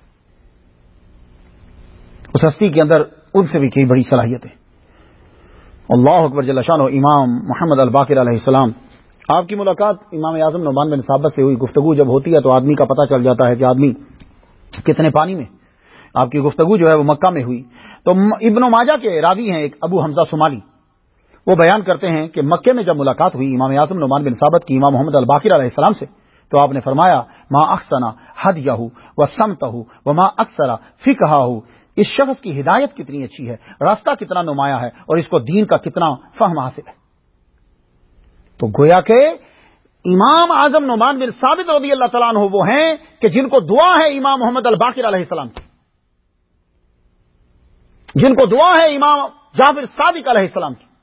اس ہستی کے اندر ان سے بھی کئی بڑی صلاحیتیں. اللہ اکبر جل شانہ. امام محمد الباقر علیہ السلام، آپ کی ملاقات امام اعظم نعمان بن ثابت سے ہوئی. گفتگو جب ہوتی ہے تو آدمی کا پتہ چل جاتا ہے کہ آدمی کتنے پانی میں. آپ کی گفتگو جو ہے وہ مکہ میں ہوئی. تو ابن ماجہ کے راوی ہیں ایک ابو حمزہ سمالی، وہ بیان کرتے ہیں کہ مکے میں جب ملاقات ہوئی امام اعظم نعمان بن ثابت کی امام محمد الباقر علیہ السلام سے، تو آپ نے فرمایا ما احسن ہدیہ و سمتہ و ما اکثر فقہہ، اس شخص کی ہدایت کتنی اچھی ہے، راستہ کتنا نمایاں ہے، اور اس کو دین کا کتنا فہم حاصل ہے. تو گویا کہ امام اعظم نعمان بن ثابت رضی اللہ تعالیٰ عنہ وہ ہیں کہ جن کو دعا ہے امام محمد الباقر علیہ السلام کی، جن کو دعا ہے امام جعفر صادق علیہ السلام کی.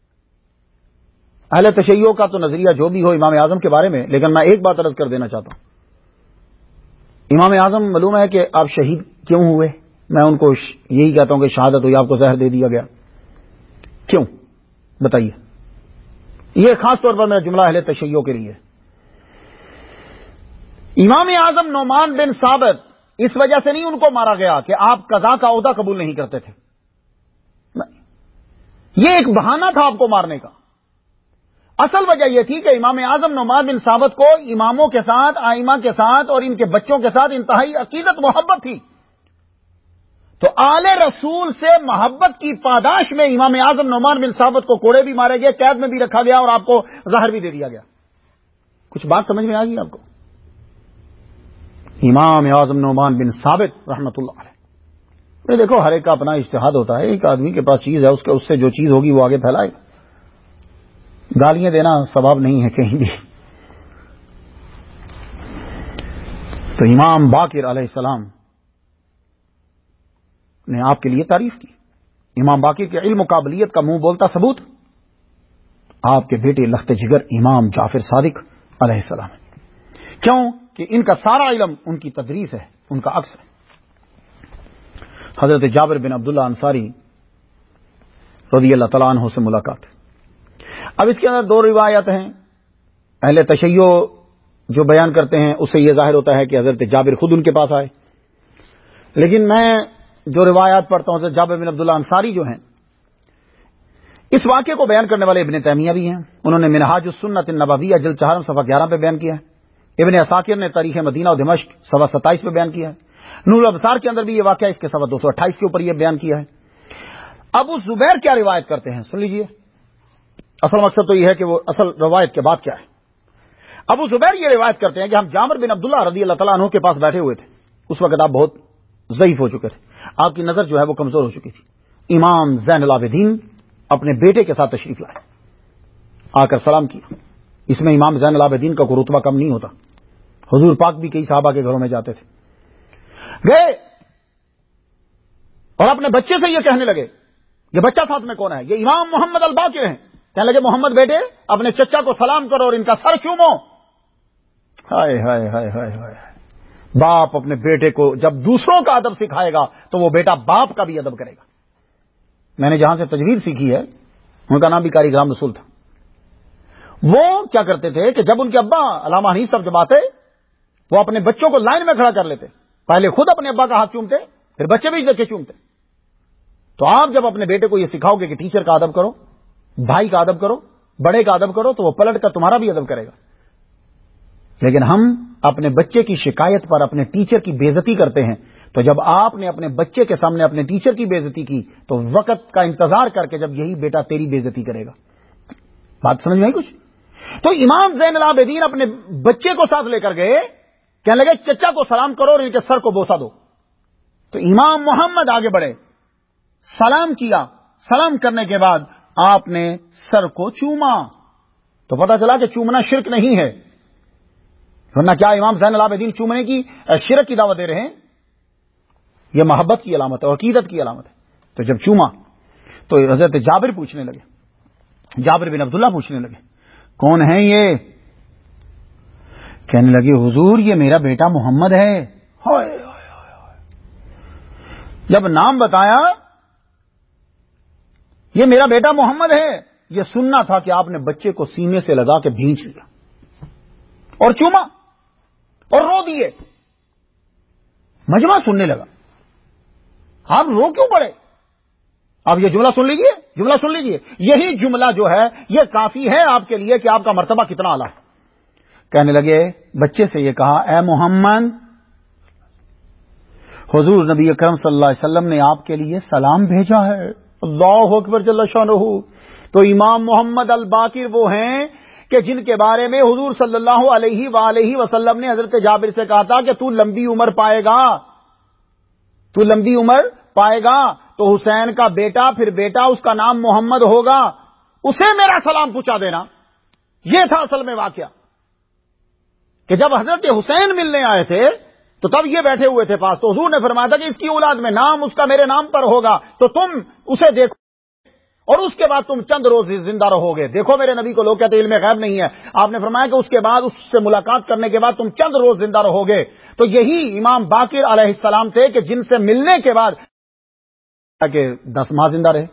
اہل تشیع کا تو نظریہ جو بھی ہو امام اعظم کے بارے میں، لیکن میں ایک بات عرض کر دینا چاہتا ہوں. امام اعظم معلوم ہے کہ آپ شہید کیوں ہوئے؟ میں ان کو یہی کہتا ہوں کہ شہادت ہوئی، آپ کو زہر دے دیا گیا، کیوں بتائیے؟ یہ خاص طور پر میرا جملہ اہل تشیع کے لیے. امام اعظم نعمان بن ثابت اس وجہ سے نہیں ان کو مارا گیا کہ آپ قضا کا عہدہ قبول نہیں کرتے تھے، یہ ایک بہانہ تھا آپ کو مارنے کا۔ اصل وجہ یہ تھی کہ امام اعظم نعمان بن ثابت کو اماموں کے ساتھ، ائمہ کے ساتھ اور ان کے بچوں کے ساتھ انتہائی عقیدت محبت تھی، تو آل رسول سے محبت کی پاداش میں امام اعظم نعمان بن ثابت کو کوڑے بھی مارے گئے، قید میں بھی رکھا گیا اور آپ کو زہر بھی دے دیا گیا۔ کچھ بات سمجھ میں آ گئی آپ کو؟ امام اعظم نعمان بن ثابت رحمۃ اللہ علیہ، دیکھو ہر ایک کا اپنا اجتہاد ہوتا ہے، ایک آدمی کے پاس چیز ہے، اس سے جو چیز ہوگی وہ آگے پھیلائے گا۔ گالیاں دینا ثواب نہیں ہے کہیں بھی۔ تو امام باقر علیہ السلام نے آپ کے لیے تعریف کی۔ امام باقر کے علم و قابلیت کا منہ بولتا ثبوت آپ کے بیٹے لخت جگر امام جعفر صادق علیہ السلام ہے۔ کیوں کہ ان کا سارا علم ان کی تدریس ہے، ان کا عکس ہے۔ حضرت جابر بن عبداللہ انصاری رضی اللہ تعالیٰ عنہ سے ملاقات۔ اب اس کے اندر دو روایات ہیں، اہل تشیع جو بیان کرتے ہیں اس سے یہ ظاہر ہوتا ہے کہ حضرت جابر خود ان کے پاس آئے، لیکن میں جو روایات پڑھتا ہوں حضرت جابر بن عبداللہ انصاری جو ہیں، اس واقعے کو بیان کرنے والے ابن تیمیہ بھی ہیں، انہوں نے منہاج السنت النبویہ جلد 4 صفحہ 11 پہ بیان کیا ہے۔ ابن عساکر نے تاریخ مدینہ و دمشق صفحہ 27 پہ بیان کیا ہے۔ نور الابصار کے اندر بھی یہ واقعہ اس کے صفحہ 228 کے اوپر یہ بیان کیا ہے۔ ابو زبیر کیا روایت کرتے ہیں سن لیجئے، اصل مقصد تو یہ ہے کہ وہ اصل روایت کے بعد کیا ہے۔ ابو زبیر یہ روایت کرتے ہیں کہ ہم جابر بن عبداللہ رضی اللہ تعالیٰ عنہ کے پاس بیٹھے ہوئے تھے، اس وقت آپ بہت ضعیف ہو چکے تھے، آپ کی نظر جو ہے وہ کمزور ہو چکی تھی۔ امام زین العابدین اپنے بیٹے کے ساتھ تشریف لائے، آ کر سلام کیا۔ اس میں امام زین العابدین کا کوئی رتبہ کم نہیں ہوتا، حضور پاک بھی کئی صحابہ کے گھروں میں جاتے تھے۔ گئے اور اپنے بچے سے یہ کہنے لگے، یہ بچہ ساتھ میں کون ہے؟ یہ امام محمد الباقر ہیں۔ کہنے لگے محمد بیٹے اپنے چچا کو سلام کرو اور ان کا سر چومو۔ ہائے ہائے ہائے ہائے ہائے، باپ اپنے بیٹے کو جب دوسروں کا ادب سکھائے گا تو وہ بیٹا باپ کا بھی ادب کرے گا۔ میں نے جہاں سے تجوید سیکھی ہے ان کا نام بھی قاری غلام رسول تھا۔ وہ کیا کرتے تھے کہ جب ان کے ابا علامہ حنیف صاحب جب آتے وہ اپنے بچوں کو لائن میں کھڑا کر لیتے، پہلے خود اپنے ابا کا ہاتھ چومتے پھر بچے بھی دیکھ کے چومتے۔ تو آپ جب اپنے بیٹے کو یہ سکھاؤ گے کہ ٹیچر کا ادب کرو، بھائی کا ادب کرو، بڑے کا ادب کرو، تو وہ پلٹ کر تمہارا بھی ادب کرے گا۔ لیکن ہم اپنے بچے کی شکایت پر اپنے ٹیچر کی بے عزتی کرتے ہیں، تو جب آپ نے اپنے بچے کے سامنے اپنے ٹیچر کی بے عزتی کی تو وقت کا انتظار کر کے جب یہی بیٹا تیری بے عزتی کرے گا۔ بات سمجھ میں آئی کچھ؟ تو امام زین العابدین اپنے بچے کو ساتھ لے کر گئے، کہنے لگے چچا کو سلام کرو اور ان کے سر کو بوسہ دو۔ تو امام محمد آگے بڑھے، سلام کیا، سلام کرنے کے بعد آپ نے سر کو چوما۔ تو پتا چلا کہ چومنا شرک نہیں ہے، ورنہ کیا امام زین العابدین چومنے کی شرک کی دعوت دے رہے ہیں؟ یہ محبت کی علامت ہے اور عقیدت کی علامت ہے۔ تو جب چوما تو حضرت جابر پوچھنے لگے، جابر بن عبداللہ پوچھنے لگے کون ہے یہ؟ کہنے لگے حضور یہ میرا بیٹا محمد ہے۔ ہائے جب نام بتایا یہ میرا بیٹا محمد ہے، یہ سننا تھا کہ آپ نے بچے کو سینے سے لگا کے بھینچ لیا اور چوما اور رو دیے۔ مجمع سننے لگا، آپ رو کیوں پڑے؟ آپ یہ جملہ سن لیجئے، جملہ سن لیجئے، یہی جملہ جو ہے یہ کافی ہے آپ کے لیے کہ آپ کا مرتبہ کتنا اعلیٰ ہے۔ کہنے لگے بچے سے یہ کہا اے محمد، حضور نبی اکرم صلی اللہ علیہ وسلم نے آپ کے لیے سلام بھیجا ہے۔ اللہ اکبر جل شانہ۔ تو امام محمد الباقر وہ ہیں کہ جن کے بارے میں حضور صلی اللہ علیہ وآلہ وسلم نے حضرت جابر سے کہا تھا کہ تو لمبی عمر پائے گا، تو لمبی عمر پائے گا، تو حسین کا بیٹا پھر بیٹا اس کا نام محمد ہوگا، اسے میرا سلام پہنچا دینا۔ یہ تھا اصل میں واقعہ کہ جب حضرت حسین ملنے آئے تھے تو تب یہ بیٹھے ہوئے تھے پاس، تو حضور نے فرمایا تھا کہ اس کی اولاد میں نام اس کا میرے نام پر ہوگا، تو تم اسے دیکھو اور اس کے بعد تم چند روز زندہ رہو گے۔ دیکھو میرے نبی کو لوگ کہتے ہیں علم غیب نہیں ہے، آپ نے فرمایا کہ اس کے بعد اس سے ملاقات کرنے کے بعد تم چند روز زندہ رہو گے۔ تو یہی امام باقر علیہ السلام تھے کہ جن سے ملنے کے بعد کہ 10 ماہ زندہ رہے،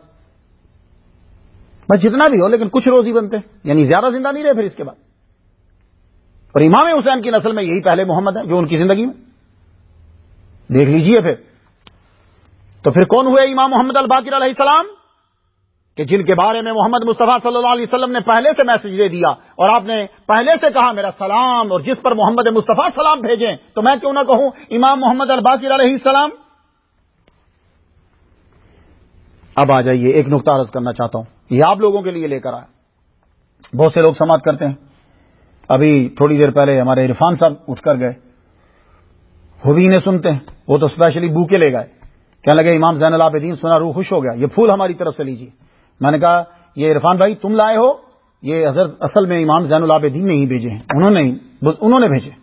بس جتنا بھی ہو لیکن کچھ روز ہی بنتے، یعنی زیادہ زندہ نہیں رہے پھر اس کے بعد۔ اور امام حسین کی نسل میں یہی پہلے محمد ہے جو ان کی زندگی میں دیکھ لیجئے پھر تو پھر کون ہوئے امام محمد الباقر علیہ السلام کہ جن کے بارے میں محمد مصطفیٰ صلی اللہ علیہ وسلم نے پہلے سے میسج دے دیا اور آپ نے پہلے سے کہا میرا سلام، اور جس پر محمد مصطفیٰ سلام بھیجیں تو میں کیوں نہ کہوں امام محمد الباقر علیہ السلام. اب آ جائیے، ایک نقطہ عرض کرنا چاہتا ہوں، یہ آپ لوگوں کے لیے لے کر آیا. بہت سے لوگ سماعت کرتے ہیں. ابھی تھوڑی دیر پہلے ہمارے عرفان صاحب اٹھ کر گئے، وہ بھی انہیں سنتے ہیں، وہ تو اسپیشلی بوکے لے گئے، کہنے لگے امام زین العابدین سنا، روح خوش ہو گیا، یہ پھول ہماری طرف سے لیجیے. میں نے کہا یہ عرفان بھائی تم لائے ہو، یہ حضرت اصل میں امام زین العابدین نے ہی بھیجے ہیں، انہوں نے بھیجے.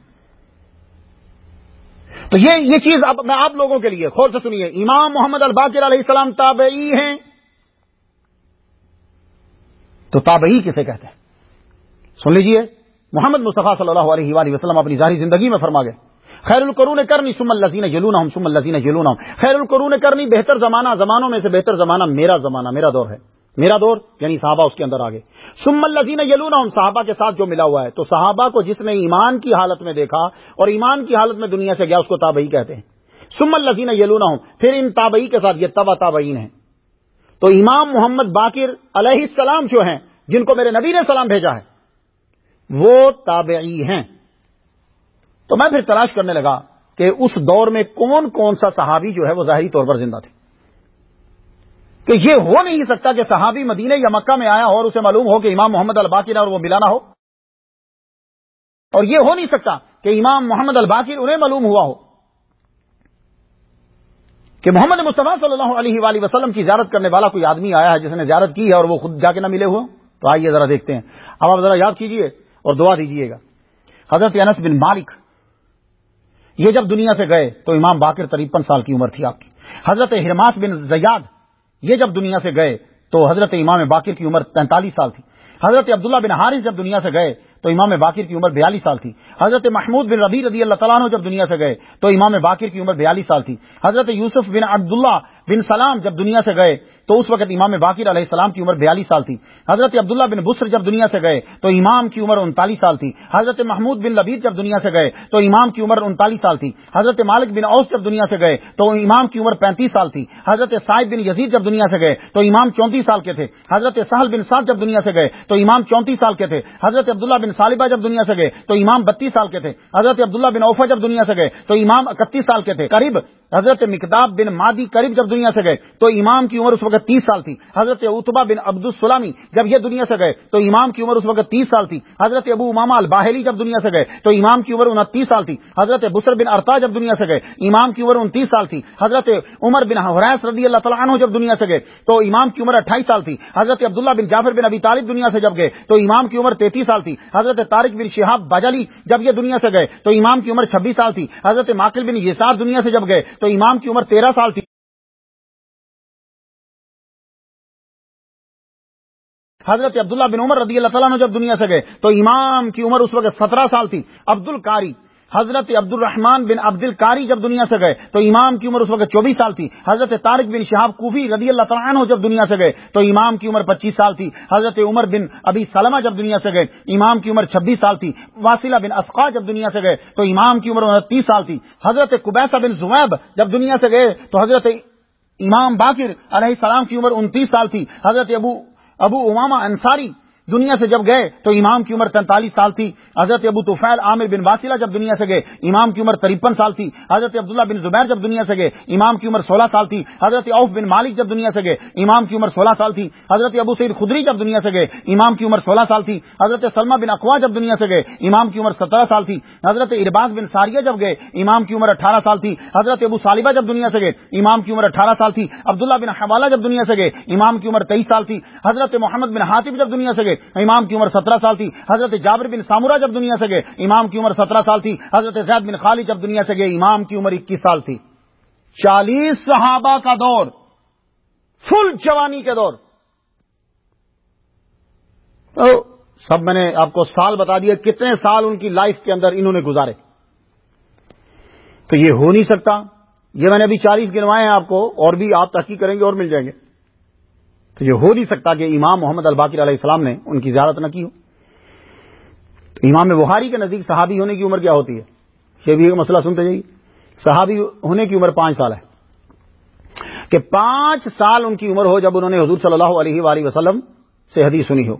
تو یہ چیز اب میں آپ لوگوں کے لیے غور سے سنیے. امام محمد الباقر علیہ السلام تابعی ہیں، تو تابعی کسے کہتے ہیں؟ سن لیجئے. محمد مصطفیٰ صلی اللہ علیہ وآلہ وسلم اپنی ظاہری زندگی میں فرما گئے خیر القرون کرنی ثم الذین یلونہم ثم الذین یلونہم. خیر القرون کرنی، بہتر زمانہ، زمانوں میں سے بہتر زمانہ میرا زمانہ، میرا دور ہے. میرا دور یعنی صحابہ اس کے اندر آگے. ثم الذین یلونہم، صحابہ کے ساتھ جو ملا ہوا ہے. تو صحابہ کو جس نے ایمان کی حالت میں دیکھا اور ایمان کی حالت میں دنیا سے گیا اس کو تابعی کہتے ہیں. ثم الذین یلونہم، پھر ان تابعی کے ساتھ یہ تبع تابعین ہیں. تو امام محمد باقر علیہ السلام جو ہیں، جن کو میرے نبی نے سلام بھیجا ہے، وہ تابعی ہیں. تو میں پھر تلاش کرنے لگا کہ اس دور میں کون کون سا صحابی جو ہے وہ ظاہری طور پر زندہ تھے. کہ یہ ہو نہیں سکتا کہ صحابی مدینے یا مکہ میں آیا اور اسے معلوم ہو کہ امام محمد الباقر اور وہ ملا نہ ہو، اور یہ ہو نہیں سکتا کہ امام محمد الباقر انہیں معلوم ہوا ہو کہ محمد مصطفیٰ صلی اللہ علیہ وآلہ وسلم کی زیارت کرنے والا کوئی آدمی آیا ہے جس نے زیارت کی ہے اور وہ خود جا کے نہ ملے ہوئے. تو آئیے ذرا دیکھتے ہیں. اب آپ ذرا یاد کیجئے اور دعا دیجئے گا. حضرت انس بن مالک یہ جب دنیا سے گئے تو امام باقر 53 سال کی عمر تھی آپ کی. حضرت حرماس بن زیاد یہ جب دنیا سے گئے تو حضرت امام باقر کی عمر 43 سال تھی. حضرت عبداللہ بن حارث جب دنیا سے گئے تو امام باقر کی عمر 42 سال تھی. حضرت محمود بن ربیع رضی اللہ تعالیٰ عنہ جب دنیا سے گئے تو امام باقر کی عمر 42 سال تھی. حضرت یوسف بن عبداللہ بن سلام جب دنیا سے گئے تو اس وقت امام باقر علیہ السلام کی عمر 42 سال تھی. حضرت عبداللہ بن بصر جب دنیا سے گئے تو امام کی عمر 39 سال تھی. حضرت محمود بن لبید جب دنیا سے گئے تو امام کی عمر 39 سال تھی. حضرت مالک بن اوس جب دنیا سے گئے تو امام کی عمر 35 سال تھی. حضرت سعید بن یزید جب دنیا سے گئے تو امام 34 سال کے تھے. حضرت سہل بن سعد جب دنیا سے گئے تو امام 34 سال کے تھے. حضرت عبداللہ بن صالبہ جب دنیا سے گئے تو امام 32 سال کے تھے. حضرت عبداللہ بن اوفا جب دنیا سے گئے تو امام 31 سال کے تھے. قریب حضرت مقداد بن مادی قریب جب دنیا سے گئے تو امام کی عمر اس وقت 30 سال تھی. حضرت عتبہ بن عبد السلامی جب یہ دنیا سے گئے تو امام کی عمر اس وقت 30 سال تھی. حضرت ابو امامہ الباہلی جب دنیا سے گئے تو امام کی عمر 29 سال تھی. حضرت بصر بن ارطا جب دنیا سے گئے امام کی عمر 29 سال تھی. حضرت عمر بن حریث رضی اللہ تعالیٰ عنہ جب دنیا سے گئے تو امام کی عمر 28 سال تھی. حضرت عبداللہ بن جعفر بن ابی طالب دنیا سے جب گئے تو امام کی عمر 33 سال تھی. حضرت طارق بن شہاب بجلی جب یہ دنیا سے گئے تو امام کی عمر 26 سال تھی. حضرت ماقل بن یسار دنیا سے جب گئے تو امام کی عمر 13 سال تھی. حضرت عبداللہ بن عمر رضی اللہ تعالیٰ عنہ جب دنیا سے گئے تو امام کی عمر اس وقت 17 سال تھی. عبد القاری حضرت عبد الرحمن بن عبد القاری جب دنیا سے گئے تو امام کی عمر اس وقت 24 سال تھی. حضرت طارق بن شہاب کوفی رضی اللہ تعالیٰ عنہ جب دنیا سے گئے تو امام کی عمر 25 سال تھی. حضرت عمر بن ابی سلمہ جب دنیا سے گئے امام کی عمر 26 سال تھی. واصلہ بن اسقا جب دنیا سے گئے تو امام کی عمر 29 سال تھی. حضرت قبیصہ بن زغیب جب دنیا سے گئے تو حضرت امام باقر علیہ السلام کی عمر 29 سال تھی. حضرت ابو امامہ انصاری دنیا سے جب گئے تو امام کی عمر 43 سال تھی. حضرت ابو طفیل عامر بن واصلہ جب دنیا سے گئے امام کی عمر 53 سال تھی. حضرت عبداللہ بن زبیر جب دنیا سے گئے امام کی عمر 16 سال تھی. حضرت عوف بن مالک جب دنیا سے گئے امام کی عمر 16 سال تھی. حضرت ابو سعید خدری جب دنیا سے گئے امام کی عمر 16 سال تھی. حضرت سلمہ بن اقوا جب دنیا سے گئے امام کی عمر 17 سال تھی. حضرت ارباز بن ساریہ جب گئے امام کی عمر 18 سال تھی. حضرت ابو صالبہ جب دنیا سے گئے امام کی عمر 18 سال تھی. عبداللہ بن حوالہ جب دنیا سے گئے امام کی عمر 23 سال تھی. حضرت محمد بن حاتب جب دنیا سے گئے امام کی عمر 17 سال تھی. حضرت جابر بن سامورہ جب دنیا سے گئے امام کی عمر 17 سال تھی. حضرت زید بن خالد جب دنیا سے گئے امام کی عمر 21 سال تھی. 40 صحابہ کا دور، فل جوانی کے دور. تو سب میں نے آپ کو سال بتا دیا کتنے سال ان کی لائف کے اندر انہوں نے گزارے. تو یہ ہو نہیں سکتا. یہ میں نے ابھی 40 گنوائے ہیں آپ کو، اور بھی آپ تحقیق کریں گے اور مل جائیں گے. تو یہ ہو نہیں سکتا کہ امام محمد الباقر علیہ السلام نے ان کی زیارت نہ کی ہو. امام بخاری کے نزدیک صحابی ہونے کی عمر کیا ہوتی ہے؟ یہ بھی ایک مسئلہ سنتے جائیے. صحابی ہونے کی عمر 5 سال ہے کہ 5 سال ان کی عمر ہو جب انہوں نے حضور صلی اللہ علیہ وآلہ وسلم سے حدیث سنی ہو،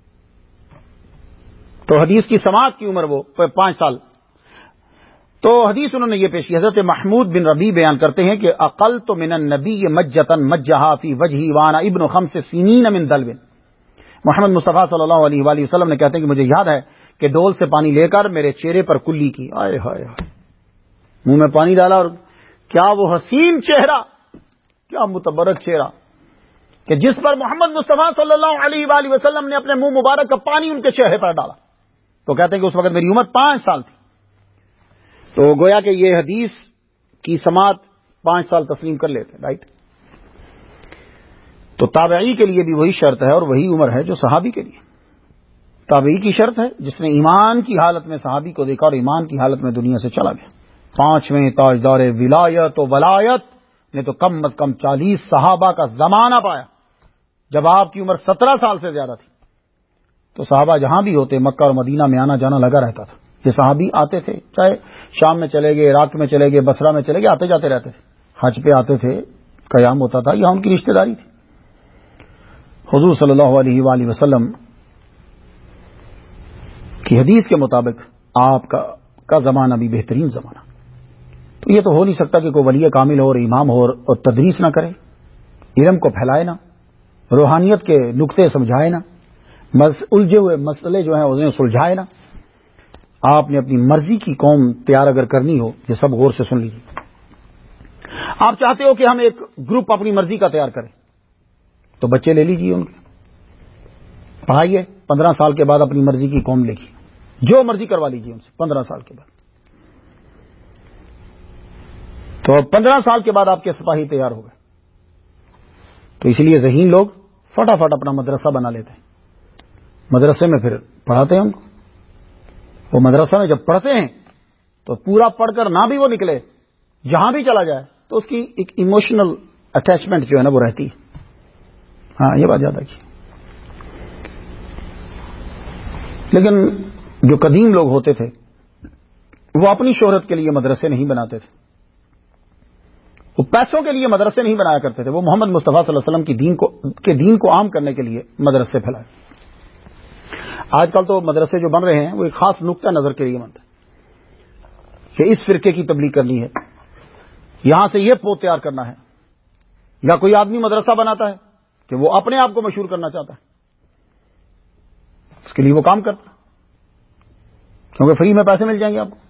تو حدیث کی سماعت کی عمر وہ 5 سال. تو حدیث انہوں نے یہ پیش کی. حضرت محمود بن ربیع بیان کرتے ہیں کہ اقلت من النبی مجۃ مجھا فی وجہی وانا ابن 5 سنین من دلو. محمد مصطفیٰ صلی اللہ علیہ وآلہ وسلم نے کہتے ہیں کہ مجھے یاد ہے کہ ڈول سے پانی لے کر میرے چہرے پر کلی کی، آئے ہائے منہ میں پانی ڈالا، اور کیا وہ حسین چہرہ، کیا متبرک چہرہ کہ جس پر محمد مصطفیٰ صلی اللہ علیہ وآلہ وسلم نے اپنے منہ مبارک کا پانی ان کے چہرے پر ڈالا. تو کہتے ہیں کہ اس وقت میری عمر 5 سال تھی. تو گویا کہ یہ حدیث کی سماعت 5 سال تسلیم کر لیتے، رائٹ. تو تابعی کے لیے بھی وہی شرط ہے اور وہی عمر ہے جو صحابی کے لیے. تابعی کی شرط ہے جس نے ایمان کی حالت میں صحابی کو دیکھا اور ایمان کی حالت میں دنیا سے چلا گیا. 5ویں تاجدار ولایت و ولایت نے تو کم از کم 40 صحابہ کا زمانہ پایا. جب آپ کی عمر 17 سال سے زیادہ تھی تو صحابہ جہاں بھی ہوتے مکہ اور مدینہ میں آنا جانا لگا رہتا تھا. یہ صحابی آتے تھے، چاہے شام میں چلے گئے، عراق میں چلے گئے، بصرہ میں چلے گئے، آتے جاتے رہتے تھے. حج پہ آتے تھے، قیام ہوتا تھا، یہاں ان کی رشتہ داری تھی. حضور صلی اللہ علیہ وآلہ وسلم کی حدیث کے مطابق آپ کا زمانہ بھی بہترین زمانہ. تو یہ تو ہو نہیں سکتا کہ کوئی ولی کامل ہو اور امام ہو اور تدریس نہ کرے، علم کو پھیلائے نہ، روحانیت کے نقطے سمجھائے نہ، الجھے ہوئے مسئلے جو ہیں انہیں سلجھائے نہ. آپ نے اپنی مرضی کی قوم تیار اگر کرنی ہو، یہ سب غور سے سن لیجیے. آپ چاہتے ہو کہ ہم ایک گروپ اپنی مرضی کا تیار کریں، تو بچے لے لیجیے، ان کے پڑھائیے. 15 سال کے بعد اپنی مرضی کی قوم لے گی، جو مرضی کروا لیجیے ان سے 15 سال کے بعد. تو 15 سال کے بعد آپ کے سپاہی تیار ہو گئے. تو اس لیے ذہین لوگ فٹافٹ اپنا مدرسہ بنا لیتے ہیں، مدرسے میں پھر پڑھاتے ہیں ان کو. وہ مدرسہ میں جب پڑھتے ہیں تو پورا پڑھ کر نہ بھی وہ نکلے، جہاں بھی چلا جائے تو اس کی ایک ایموشنل اٹیچمنٹ جو ہے نا وہ رہتی ہے. ہاں یہ بات یاد رکھیے. لیکن جو قدیم لوگ ہوتے تھے وہ اپنی شہرت کے لیے مدرسے نہیں بناتے تھے، وہ پیسوں کے لیے مدرسے نہیں بنایا کرتے تھے. وہ محمد مصطفیٰ صلی اللہ علیہ وسلم کے دین کو عام کرنے کے لیے مدرسے پھیلائے. آج کل تو مدرسے جو بن رہے ہیں وہ ایک خاص نقطہ نظر کے لیے بنتے ہیں کہ اس فرقے کی تبلیغ کرنی ہے، یہاں سے یہ پوت تیار کرنا ہے. یا کوئی آدمی مدرسہ بناتا ہے کہ وہ اپنے آپ کو مشہور کرنا چاہتا ہے، اس کے لیے وہ کام کرتا ہے کیونکہ فری میں پیسے مل جائیں گے آپ کو.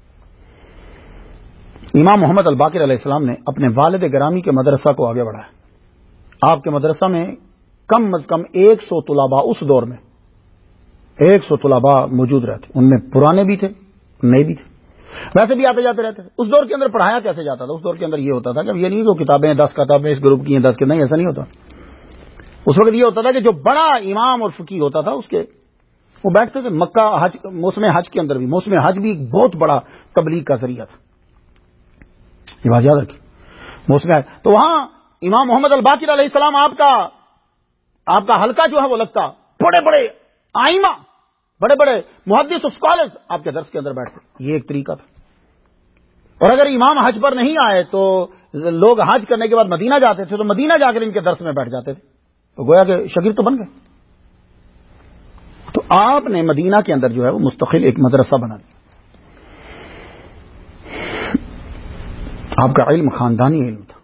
امام محمد الباقر علیہ السلام نے اپنے والد گرامی کے مدرسہ کو آگے بڑھایا. آپ کے مدرسہ میں کم از کم 100 طلباء اس دور میں 100 طلباء موجود رہتے. ان میں پرانے بھی تھے، نئے بھی تھے، ویسے بھی آتے جاتے رہتے تھے. اس دور کے اندر پڑھایا کیسے جاتا تھا؟ اس دور کے اندر یہ ہوتا تھا کہ یہ نہیں کہ کتابیں 10 کتابیں اس گروپ کی ہیں 10 کے، نہیں، ایسا نہیں ہوتا. اس وقت یہ ہوتا تھا کہ جو بڑا امام اور فقیہ ہوتا تھا اس کے وہ بیٹھتے تھے. مکہ حج، موسم حج کے اندر بھی، موسم حج بھی ایک بہت بڑا تبلیغ کا ذریعہ تھا. یہ بات یاد رکھیے. موسم حج تو وہاں امام محمد الباقر علیہ السلام آپ کا حلقہ جو ہے وہ لگتا، بڑے بڑے آئمہ، بڑے بڑے محدث اسکالرز آپ کے درس کے اندر بیٹھتے. یہ ایک طریقہ تھا. اور اگر امام حج پر نہیں آئے تو لوگ حج کرنے کے بعد مدینہ جاتے تھے، تو مدینہ جا کر ان کے درس میں بیٹھ جاتے تھے. تو گویا کہ شاگرد تو بن گئے. تو آپ نے مدینہ کے اندر جو ہے وہ مستقل ایک مدرسہ بنا لیا. آپ کا علم خاندانی علم تھا.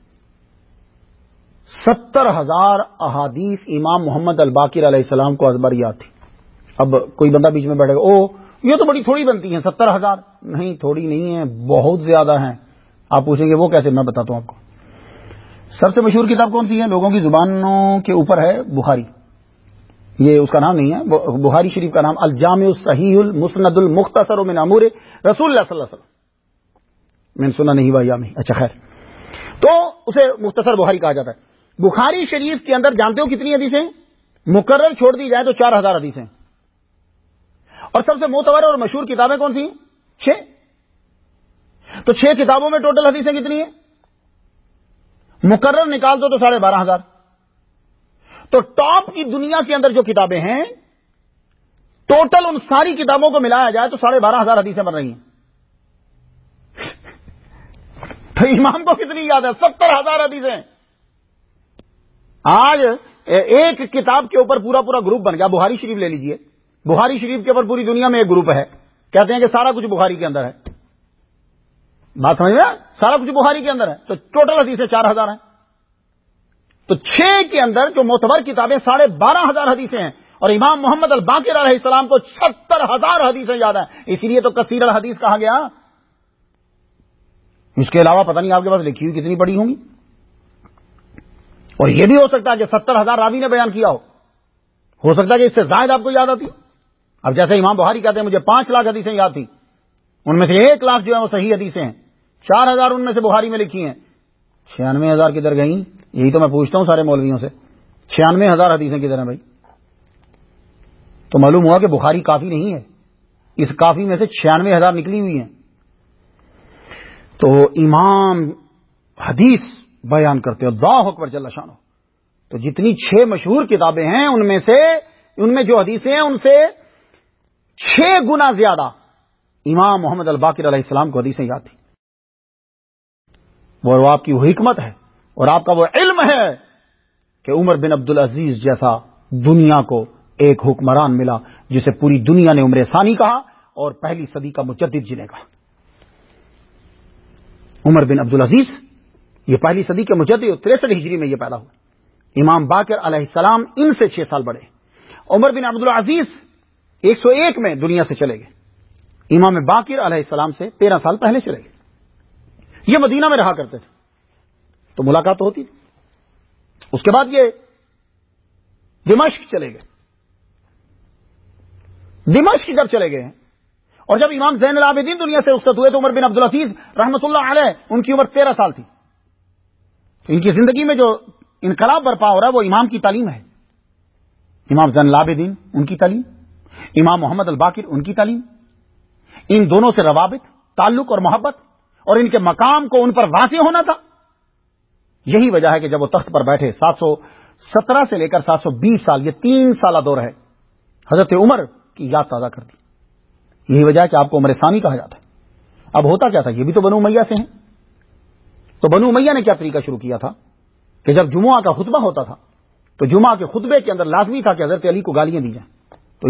70,000 احادیث امام محمد الباقر علیہ السلام کو ازبر یاد تھی. اب کوئی بندہ بیچ میں بیٹھے گا، او یہ تو بڑی تھوڑی بنتی ہیں 70,000. نہیں، تھوڑی نہیں ہیں، بہت زیادہ ہیں. آپ پوچھیں گے وہ کیسے؟ میں بتاتا ہوں آپ کو. سب سے مشہور کتاب کون سی ہے؟ لوگوں کی زبانوں کے اوپر ہے بخاری. یہ اس کا نام نہیں ہے، بخاری شریف کا نام الجامع الصحیح المسند المختصر من امور رسول اللہ صلی اللہ علیہ وسلم میں نے سنا نہیں ہوا یامہ. اچھا خیر، تو اسے مختصر بخاری کہا جاتا ہے. بخاری شریف کے اندر جانتے ہو کتنی حدیثیں؟ مقرر چھوڑ دی جائے تو 4,000 حدیثیں. اور سب سے معتبر اور مشہور کتابیں کون سی ہیں؟ 6. تو 6 کتابوں میں ٹوٹل حدیثیں کتنی ہیں؟ مقرر نکال دو تو 12,500. تو ٹاپ کی دنیا کے اندر جو کتابیں ہیں ٹوٹل ان ساری کتابوں کو ملایا جائے تو 12,500 حدیثیں بن رہی ہیں. امام کو کتنی یاد ہے؟ 70,000 حدیثیں. آج ایک کتاب کے اوپر پورا پورا گروپ بن گیا. بخاری شریف لے لیجئے, بخاری شریف کے اوپر پوری دنیا میں ایک گروپ ہے, کہتے ہیں کہ سارا کچھ بخاری کے اندر ہے. بات سمجھ میں؟ سارا کچھ بخاری کے اندر ہے. تو ٹوٹل حدیثیں 4,000 ہیں. تو 6 کے اندر جو معتبر کتابیں 12,500 حدیثیں ہیں, اور امام محمد الباقر علیہ السلام کو 70,000 حدیثیں یاد ہیں. اسی لیے تو کثیر الحدیث کہا گیا. اس کے علاوہ پتہ نہیں آپ کے پاس لکھی ہوئی کتنی پڑی ہوں گی. اور یہ بھی ہو سکتا ہے کہ 70,000 راوی نے بیان کیا ہو سکتا ہے کہ اس سے زائد آپ کو یاد آتی. اب جیسے امام بخاری کہتے ہیں مجھے 5 لاکھ حدیثیں یاد تھی, ان میں سے 1 لاکھ جو ہے وہ صحیح حدیثیں ہیں, 4,000 ان میں سے بخاری میں لکھی ہیں. 96,000 کدھر گئیں؟ یہی تو میں پوچھتا ہوں سارے مولویوں سے, 96,000 حدیثیں کدھر ہیں بھائی؟ تو معلوم ہوا کہ بخاری کافی نہیں ہے, اس کافی میں سے 96,000 نکلی ہوئی ہیں. تو امام حدیث بیان کرتے ہیں, اللہ اکبر جل شانہ. تو جتنی 6 مشہور کتابیں ہیں ان میں جو حدیثیں ہیں ان سے 6 گنا زیادہ امام محمد الباقر علیہ السلام کو حدیثیں یاد تھی. وہ آپ کی وہ حکمت ہے اور آپ کا وہ علم ہے کہ عمر بن عبدالعزیز جیسا دنیا کو ایک حکمران ملا جسے پوری دنیا نے عمر ثانی کہا اور پہلی صدی کا مجدد جنہیں کہا. عمر بن عبدالعزیز یہ پہلی صدی کے مجدد, 63 ہجری میں یہ پیدا ہوا. امام باقر علیہ السلام ان سے 6 سال بڑے. عمر بن عبدالعزیز 101 میں دنیا سے چلے گئے, امام باقر علیہ السلام سے 13 سال پہلے چلے گئے. یہ مدینہ میں رہا کرتے تھے تو ملاقات ہوتی تھی. اس کے بعد یہ دمشق چلے گئے. دمشق جب چلے گئے اور جب امام زین العابدین دنیا سے رخصت ہوئے تو عمر بن عبدالعزیز رحمۃ اللہ علیہ ان کی عمر 13 سال تھی. ان کی زندگی میں جو انقلاب برپا ہو رہا ہے وہ امام کی تعلیم ہے. امام زین العابدین ان کی تعلیم, امام محمد الباقر ان کی تعلیم, ان دونوں سے روابط, تعلق اور محبت اور ان کے مقام کو ان پر واضح ہونا تھا. یہی وجہ ہے کہ جب وہ تخت پر بیٹھے 717 سے لے کر 720 سال, یہ 3 سالہ دور ہے, حضرت عمر کی یاد تازہ کر دی. یہی وجہ ہے کہ آپ کو عمر ثانی کہا جاتا ہے. اب ہوتا کیا تھا, یہ بھی تو بنو امیہ سے ہیں. تو بنو امیہ نے کیا طریقہ شروع کیا تھا کہ جب جمعہ کا خطبہ ہوتا تھا تو جمعہ کے خطبے کے اندر لازمی تھا کہ حضرت علی کو گالیاں دی جائیں.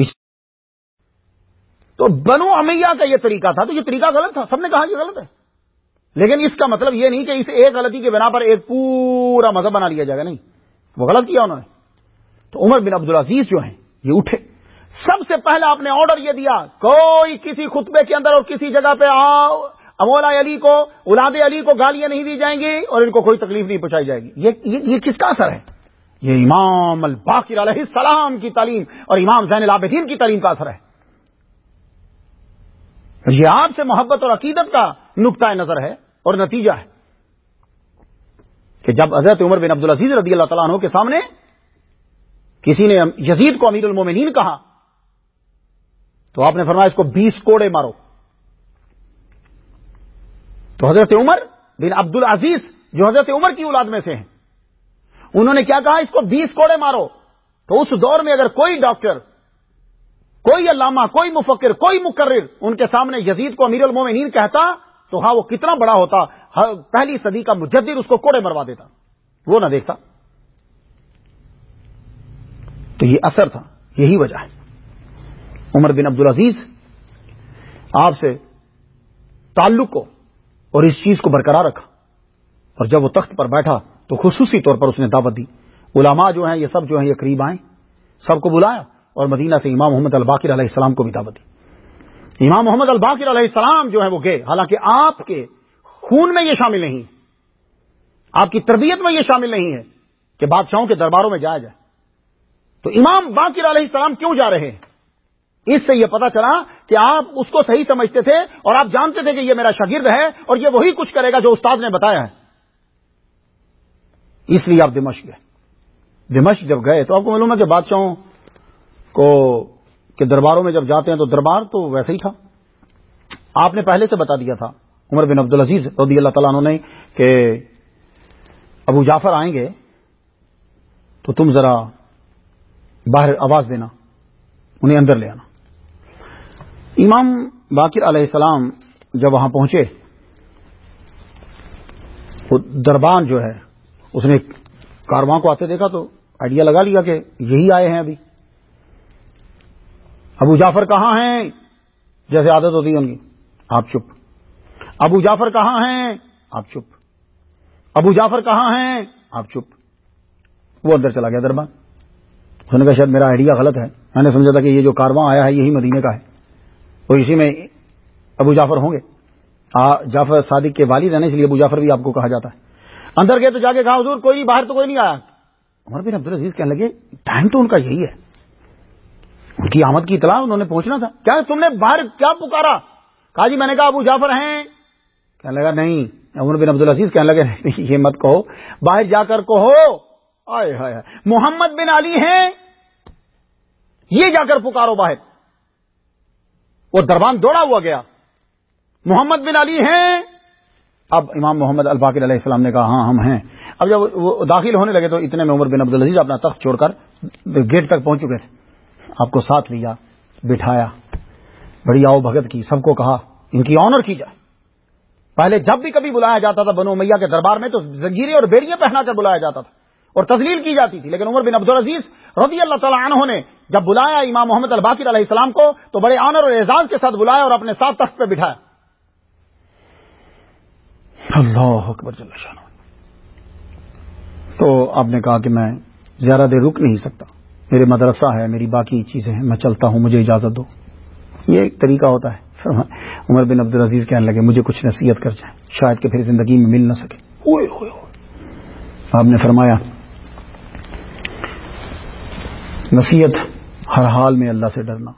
تو بنو امیہ کا یہ طریقہ تھا, تو یہ طریقہ غلط تھا, سب نے کہا یہ غلط ہے. لیکن اس کا مطلب یہ نہیں کہ اس ایک غلطی کے بنا پر ایک پورا مذہب بنا لیا جائے گا, نہیں, وہ غلط کیا انہوں نے. تو عمر بن عبدالعزیز جو ہیں یہ اٹھے, سب سے پہلے آپ نے آرڈر یہ دیا کوئی کسی خطبے کے اندر اور کسی جگہ پہ مولا علی کو, اولاد علی کو گالیاں نہیں دی جائیں گی اور ان کو کوئی تکلیف نہیں پہنچائی جائے گی. یہ کس کا اثر ہے؟ یہ امام الباقر علیہ السلام کی تعلیم اور امام زین العابدین کی تعلیم کا اثر ہے. یہ آپ سے محبت اور عقیدت کا نقطہ نظر ہے اور نتیجہ ہے کہ جب حضرت عمر بن عبدالعزیز رضی اللہ تعالیٰ عنہ کے سامنے کسی نے یزید کو امیر المومنین کہا تو آپ نے فرمایا اس کو 20 کوڑے مارو. تو حضرت عمر بن عبدالعزیز جو حضرت عمر کی اولاد میں سے ہیں انہوں نے کیا کہا, اس کو 20 کوڑے مارو. تو اس دور میں اگر کوئی ڈاکٹر, کوئی علامہ, کوئی مفکر, کوئی مقرر ان کے سامنے یزید کو امیر المومنین کہتا تو ہاں وہ کتنا بڑا ہوتا, پہلی صدی کا مجدد اس کو کوڑے مروا دیتا, وہ نہ دیکھتا. تو یہ اثر تھا, یہی وجہ ہے. عمر بن عبدالعزیز آپ سے تعلق کو اور اس چیز کو برقرار رکھا, اور جب وہ تخت پر بیٹھا تو خصوصی طور پر اس نے دعوت دی. علماء جو ہیں یہ سب جو ہیں یہ قریب آئیں, سب کو بلایا اور مدینہ سے امام محمد الباقر علیہ السلام کو بھی دعوت دی. امام محمد الباقر علیہ السلام جو ہیں وہ گئے, حالانکہ آپ کے خون میں یہ شامل نہیں, آپ کی تربیت میں یہ شامل نہیں ہے کہ بادشاہوں کے درباروں میں جایا جائے. تو امام باقر علیہ السلام کیوں جا رہے ہیں؟ اس سے یہ پتا چلا کہ آپ اس کو صحیح سمجھتے تھے اور آپ جانتے تھے کہ یہ میرا شاگرد ہے اور یہ وہی کچھ کرے گا جو استاد نے بتایا ہے. اس لیے آپ دمشق گئے. دمشق جب گئے تو آپ کو معلوم ہے کہ بادشاہوں کے درباروں میں جب جاتے ہیں تو دربار تو ویسے ہی تھا. آپ نے پہلے سے بتا دیا تھا عمر بن عبدالعزیز رضی اللہ تعالیٰ عنہ نے کہ ابو جعفر آئیں گے تو تم ذرا باہر آواز دینا, انہیں اندر لے آنا. امام باقر علیہ السلام جب وہاں پہنچے وہ دربان جو ہے اس نے کارواں کو آتے دیکھا تو آئیڈیا لگا لیا کہ یہی آئے ہیں ابھی. ابو جعفر کہاں ہیں؟ جیسے عادت ہوتی ہے ان کی، آپ چپ. ابو جعفر کہاں ہیں؟ آپ چپ. ابو جعفر کہاں ہیں؟ آپ چپ. وہ اندر چلا گیا دربان. اس نے کہا شاید میرا آئیڈیا غلط ہے، میں نے سمجھا تھا کہ یہ جو کارواں آیا ہے یہی مدینے کا ہے، اور اسی میں ابو جعفر ہوں گے. جعفر صادق کے والد ہیں، اس لیے ابو جعفر بھی آپ کو کہا جاتا ہے. اندر گئے تو جا کے کہا حضور کوئی نہیں، باہر تو کوئی نہیں آیا. عمر بن عبدالعزیز کہنے لگے ٹائم تو ان کا یہی ہے، ان کی آمد کی اطلاع انہوں نے پہنچنا تھا، کیا تم نے باہر کیا پکارا؟ کہا جی میں نے کہا ابو جعفر ہیں. کہنے لگا نہیں. عمر بن عبدالعزیز کہنے لگے نہیں یہ مت کہو، باہر جا کر کہو آئے ہائے محمد بن علی ہیں، یہ جا کر پکارو باہر. وہ دربان دوڑا ہوا گیا، محمد بن علی ہیں. اب امام محمد الباقر علیہ السلام نے کہا ہاں ہم ہیں. اب جب وہ داخل ہونے لگے تو اتنے میں عمر بن عبدالعزیز اپنا تخت چھوڑ کر گیٹ تک پہنچ چکے تھے. آپ کو ساتھ لیا، بٹھایا، بڑی آؤ بھگت کی، سب کو کہا ان کی آنر کی جائے. پہلے جب بھی کبھی بلایا جاتا تھا بنو امیہ کے دربار میں تو زنجیریں اور بیڑیاں پہنا کر بلایا جاتا تھا اور تذلیل کی جاتی تھی، لیکن عمر بن عبدالعزیز رضی اللہ تعالی عنہ نے جب بلایا امام محمد الباقر علیہ السلام کو تو بڑے آنر اور اعزاز کے ساتھ بلایا اور اپنے ساتھ تخت پہ بٹھایا. اللہ اکبر جل شانہ. تو آپ نے کہا کہ میں زیادہ دیر رک نہیں سکتا، میرے مدرسہ ہے، میری باقی چیزیں ہیں، میں چلتا ہوں، مجھے اجازت دو. یہ ایک طریقہ ہوتا ہے. عمر بن عبدالعزیز کہنے لگے مجھے کچھ نصیحت کر جائیں، شاید کہ پھر زندگی میں مل نہ سکے. اوئے ہوئے ہوئے. آپ نے فرمایا نصیحت ہر حال میں اللہ سے ڈرنا،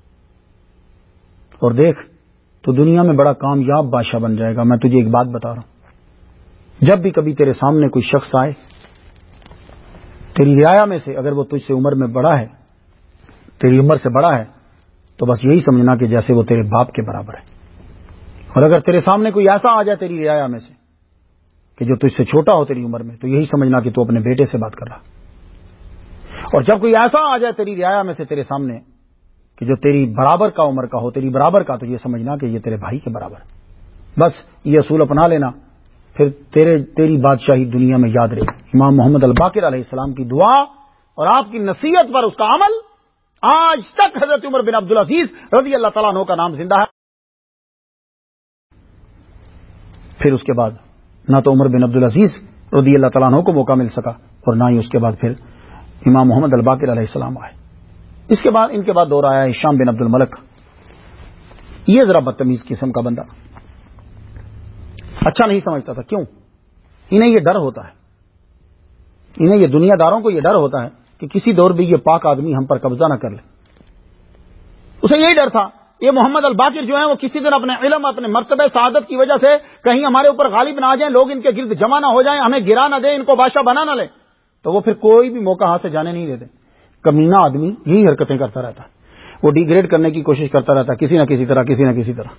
اور دیکھ تو دنیا میں بڑا کامیاب بادشاہ بن جائے گا. میں تجھے ایک بات بتا رہا ہوں، جب بھی کبھی تیرے سامنے کوئی شخص آئے تیری رعایا میں سے، اگر وہ تجھ سے عمر میں بڑا ہے، تیری عمر سے بڑا ہے، تو بس یہی سمجھنا کہ جیسے وہ تیرے باپ کے برابر ہے. اور اگر تیرے سامنے کوئی ایسا آ جائے تیری رعایا میں سے کہ جو تجھ سے چھوٹا ہو تیری عمر میں، تو یہی سمجھنا کہ تو اپنے بیٹے سے بات کر رہا. اور جب کوئی ایسا آ جائے تیری رعایا میں سے تیرے سامنے کہ جو تیری برابر کا عمر کا ہو، تیری برابر کا، تو یہ سمجھنا کہ یہ تیرے بھائی کے برابر ہے. بس یہ اصول اپنا لینا، پھر تیری بادشاہی دنیا میں یاد رہے. امام محمد الباقر علیہ السلام کی دعا اور آپ کی نصیحت پر اس کا عمل آج تک حضرت عمر بن عبدالعزیز رضی اللہ تعالیٰ عنہ کا نام زندہ ہے. پھر اس کے بعد نہ تو عمر بن عبدالعزیز رضی اللہ تعالیٰ عنہ کو موقع مل سکا اور نہ ہی اس کے بعد پھر امام محمد الباقر علیہ السلام آئے. اس کے بعد ان کے بعد دور آیا ہشام بن عبد الملک. یہ ذرا بدتمیز قسم کا بندہ، اچھا نہیں سمجھتا تھا. کیوں؟ انہیں یہ ڈر ہوتا ہے، انہیں یہ دنیا داروں کو یہ ڈر ہوتا ہے کہ کسی دور بھی یہ پاک آدمی ہم پر قبضہ نہ کر لے. اسے یہی ڈر تھا یہ محمد الباقر جو ہیں وہ کسی دن اپنے علم، اپنے مرتبہ سعادت کی وجہ سے کہیں ہمارے اوپر غالب نہ آ جائیں، لوگ ان کے گرد جمع نہ ہو جائیں، ہمیں گرا نہ دیں، ان کو بادشاہ بنا نہ لیں، تو وہ پھر کوئی بھی موقع ہاتھ سے جانے نہیں دیتے. کمینہ آدمی یہی حرکتیں کرتا رہتا ہے، وہ ڈی گریڈ کرنے کی کوشش کرتا رہتا ہے کسی نہ کسی طرح، کسی نہ کسی طرح.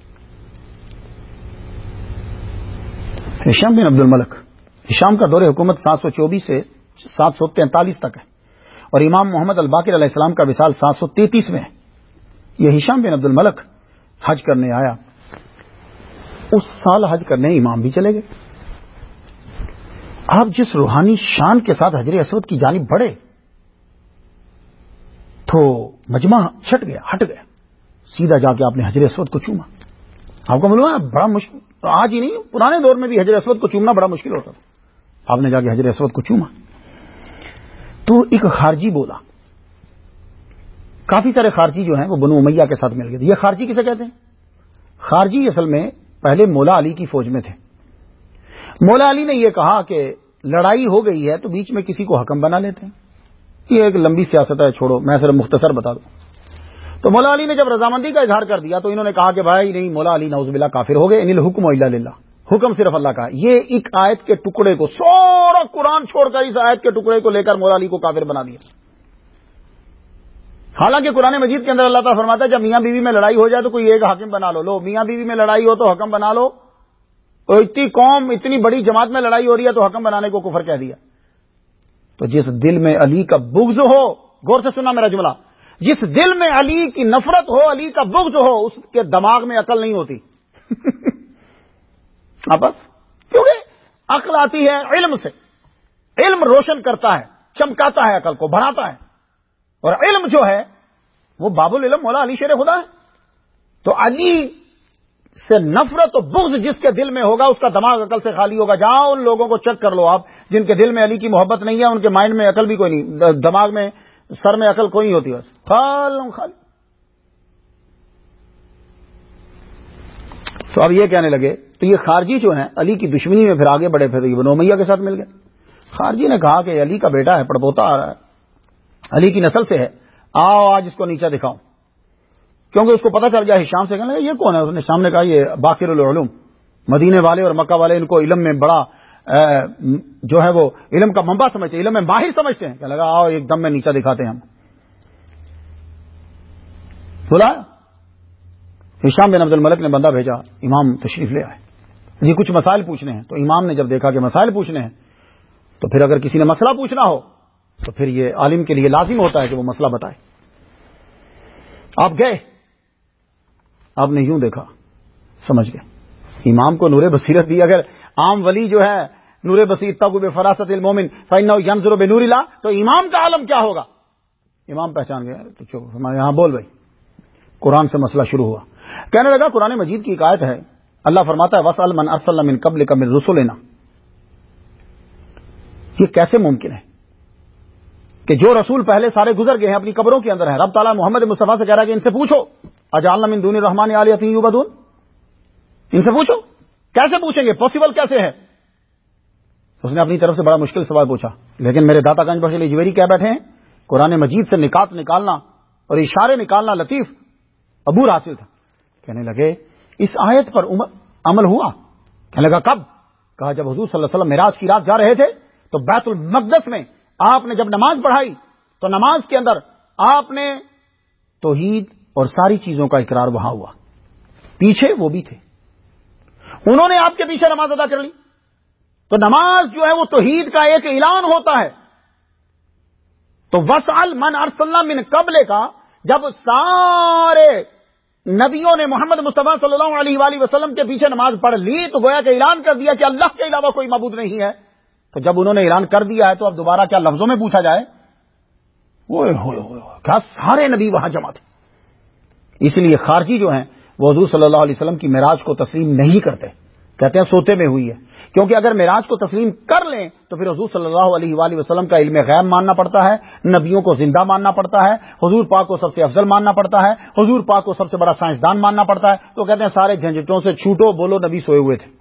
ہشام بن عبد الملک، ہشام کا دور حکومت 724 سے 743 تک ہے، اور امام محمد الباقر علیہ السلام کا وصال 733 میں ہے. یہ ہشام بن عبد الملک حج کرنے آیا، اس سال حج کرنے امام بھی چلے گئے. آپ جس روحانی شان کے ساتھ حجر اسود کی جانب بڑھے تو مجمع چھٹ گیا، ہٹ گیا، سیدھا جا کے آپ نے حجر اسود کو چوما. آپ کو معلوم ہے بڑا مشکل، آج ہی نہیں پرانے دور میں بھی حجر اسود کو چومنا بڑا مشکل ہوتا تھا. آپ نے جا کے حجر اسود کو چوما تو ایک خارجی بولا. کافی سارے خارجی جو ہیں وہ بنو امیہ کے ساتھ مل گئے. یہ خارجی کسے کہتے ہیں؟ خارجی اصل میں پہلے مولا علی کی فوج میں تھے. مولا علی نے یہ کہا کہ لڑائی ہو گئی ہے تو بیچ میں کسی کو حکم بنا لیتے ہیں. یہ ایک لمبی سیاست ہے، چھوڑو، میں صرف مختصر بتا دوں. تو مولا علی نے جب رضامندی کا اظہار کر دیا تو انہوں نے کہا کہ بھائی نہیں، مولا علی نعوذ باللہ کافر ہو گئے، ان الحکم الا للہ، حکم صرف اللہ کا ہے. یہ ایک آیت کے ٹکڑے کو، سورا قرآن چھوڑ کر اس آیت کے ٹکڑے کو لے کر مولا علی کو کافر بنا دیا. حالانکہ قرآن مجید کے اندر اللہ تعالیٰ فرماتا ہے جب میاں بیوی میں لڑائی ہو جائے تو کوئی ایک حاکم بنا لو. میاں بیوی میں لڑائی ہو تو حکم بنا لو، اور اتنی قوم، اتنی بڑی جماعت میں لڑائی ہو رہی ہے تو حکم بنانے کو کفر کہہ دیا. تو جس دل میں علی کا بغض ہو، غور سے سننا میرا جملہ، جس دل میں علی کی نفرت ہو، علی کا بغض ہو، اس کے دماغ میں عقل نہیں ہوتی. بس کیونکہ عقل آتی ہے علم سے، علم روشن کرتا ہے، چمکاتا ہے عقل کو، بڑھاتا ہے، اور علم جو ہے وہ باب العلم مولا علی شیر خدا ہے. تو علی سے نفرت و بغض جس کے دل میں ہوگا اس کا دماغ عقل سے خالی ہوگا. جاؤ ان لوگوں کو چیک کر لو آپ جن کے دل میں علی کی محبت نہیں ہے، ان کے مائنڈ میں عقل بھی کوئی نہیں، دماغ میں سر میں عقل کوئی نہیں ہوتی، بس خالی. تو اب یہ کہنے لگے، تو یہ خارجی جو ہیں علی کی دشمنی میں پھر آگے بڑھے، پھر بنو امیہ کے ساتھ مل گئے. خارجی نے کہا کہ علی کا بیٹا ہے، پڑپوتا آ رہا ہے، علی کی نسل سے ہے، آؤ آج اس کو نیچا دکھاؤں. کیونکہ اس کو پتا چل گیا ہشام سے، کہنے لگا یہ کون ہے؟ اس نے سامنے کہا یہ باقر العلوم، مدینے والے اور مکہ والے ان کو علم میں بڑا جو ہے وہ علم کا منبع سمجھتے ہیں، علم میں ماہر سمجھتے ہیں. کہنے لگا آؤ ایک دم میں نیچا دکھاتے ہیں ہم. بولا ہشام بن عبد الملک نے بندہ بھیجا، امام تشریف لے آئے جی کچھ مسائل پوچھنے ہیں. تو امام نے جب دیکھا کہ مسائل پوچھنے ہیں تو پھر اگر کسی نے مسئلہ پوچھنا ہو تو پھر یہ عالم کے لیے لازم ہوتا ہے کہ وہ مسئلہ بتائے. آپ گئے، آپ نے یوں دیکھا، سمجھ گئے. امام کو نور بصیرت دی. اگر عام ولی جو ہے نور بصیرت تب بفراست المومن فإنه ينظر بنور الله، تو امام کا عالم کیا ہوگا؟ امام پہچان گیا. تو چپ ہمارے یہاں بول بھائی. قرآن سے مسئلہ شروع ہوا. کہنے لگا قرآن مجید کی ایک آیت ہے، اللہ فرماتا ہے وَاسْأَلْ مَنْ أَرْسَلْنَا مِنْ قَبْلِكَ مِنْ رُسُلِنَا. یہ کیسے ممکن ہے کہ جو رسول پہلے سارے گزر گئے ہیں اپنی قبروں کے اندر ہیں، رب تعالیٰ محمد مصطفیٰ سے کہہ رہا ہے کہ ان سے پوچھو اجعلنا من دون الرحمن آلہۃ یعبدون، ان سے پوچھو. کیسے پوچھیں گے؟ پاسبل کیسے ہے؟ اس نے اپنی طرف سے بڑا مشکل سوال پوچھا. لیکن میرے داتا گنج بخش علی جویری کیا بیٹھے ہیں، قرآن مجید سے نکات نکالنا اور اشارے نکالنا لطیف عبور حاصل تھا. کہنے لگے اس آیت پر عمل ہوا؟ کہنے لگا کب؟ کہا جب حضور صلی اللہ علیہ وسلم معراج کی رات جا رہے تھے تو بیت المقدس میں آپ نے جب نماز پڑھائی تو نماز کے اندر آپ نے توحید اور ساری چیزوں کا اقرار وہاں ہوا. پیچھے وہ بھی تھے، انہوں نے آپ کے پیچھے نماز ادا کر لی. تو نماز جو ہے وہ توحید کا ایک اعلان ہوتا ہے. تو وَاسْأَلْ مَنْ أَرْسَلْنَا مِنْ قَبْلِكَ، جب سارے نبیوں نے محمد مصطفیٰ صلی اللہ علیہ وآلہ وسلم کے پیچھے نماز پڑھ لی تو گویا کہ اعلان کر دیا کہ اللہ کے علاوہ کوئی معبود نہیں ہے. تو جب انہوں نے اعلان کر دیا ہے تو اب دوبارہ کیا لفظوں میں پوچھا جائے؟ کیا سارے نبی وہاں جمع تھے. اس لیے خارجی جو ہیں وہ حضور صلی اللہ علیہ وسلم کی معراج کو تسلیم نہیں کرتے، کہتے ہیں سوتے میں ہوئی ہے. کیونکہ اگر معراج کو تسلیم کر لیں تو پھر حضور صلی اللہ علیہ وآلہ وسلم کا علم غیب ماننا پڑتا ہے، نبیوں کو زندہ ماننا پڑتا ہے، حضور پاک کو سب سے افضل ماننا پڑتا ہے، حضور پاک کو سب سے بڑا سائنسدان ماننا پڑتا ہے. تو کہتے ہیں سارے جھنجھٹوں سے چھوٹو، بولو نبی سوئے ہوئے تھے.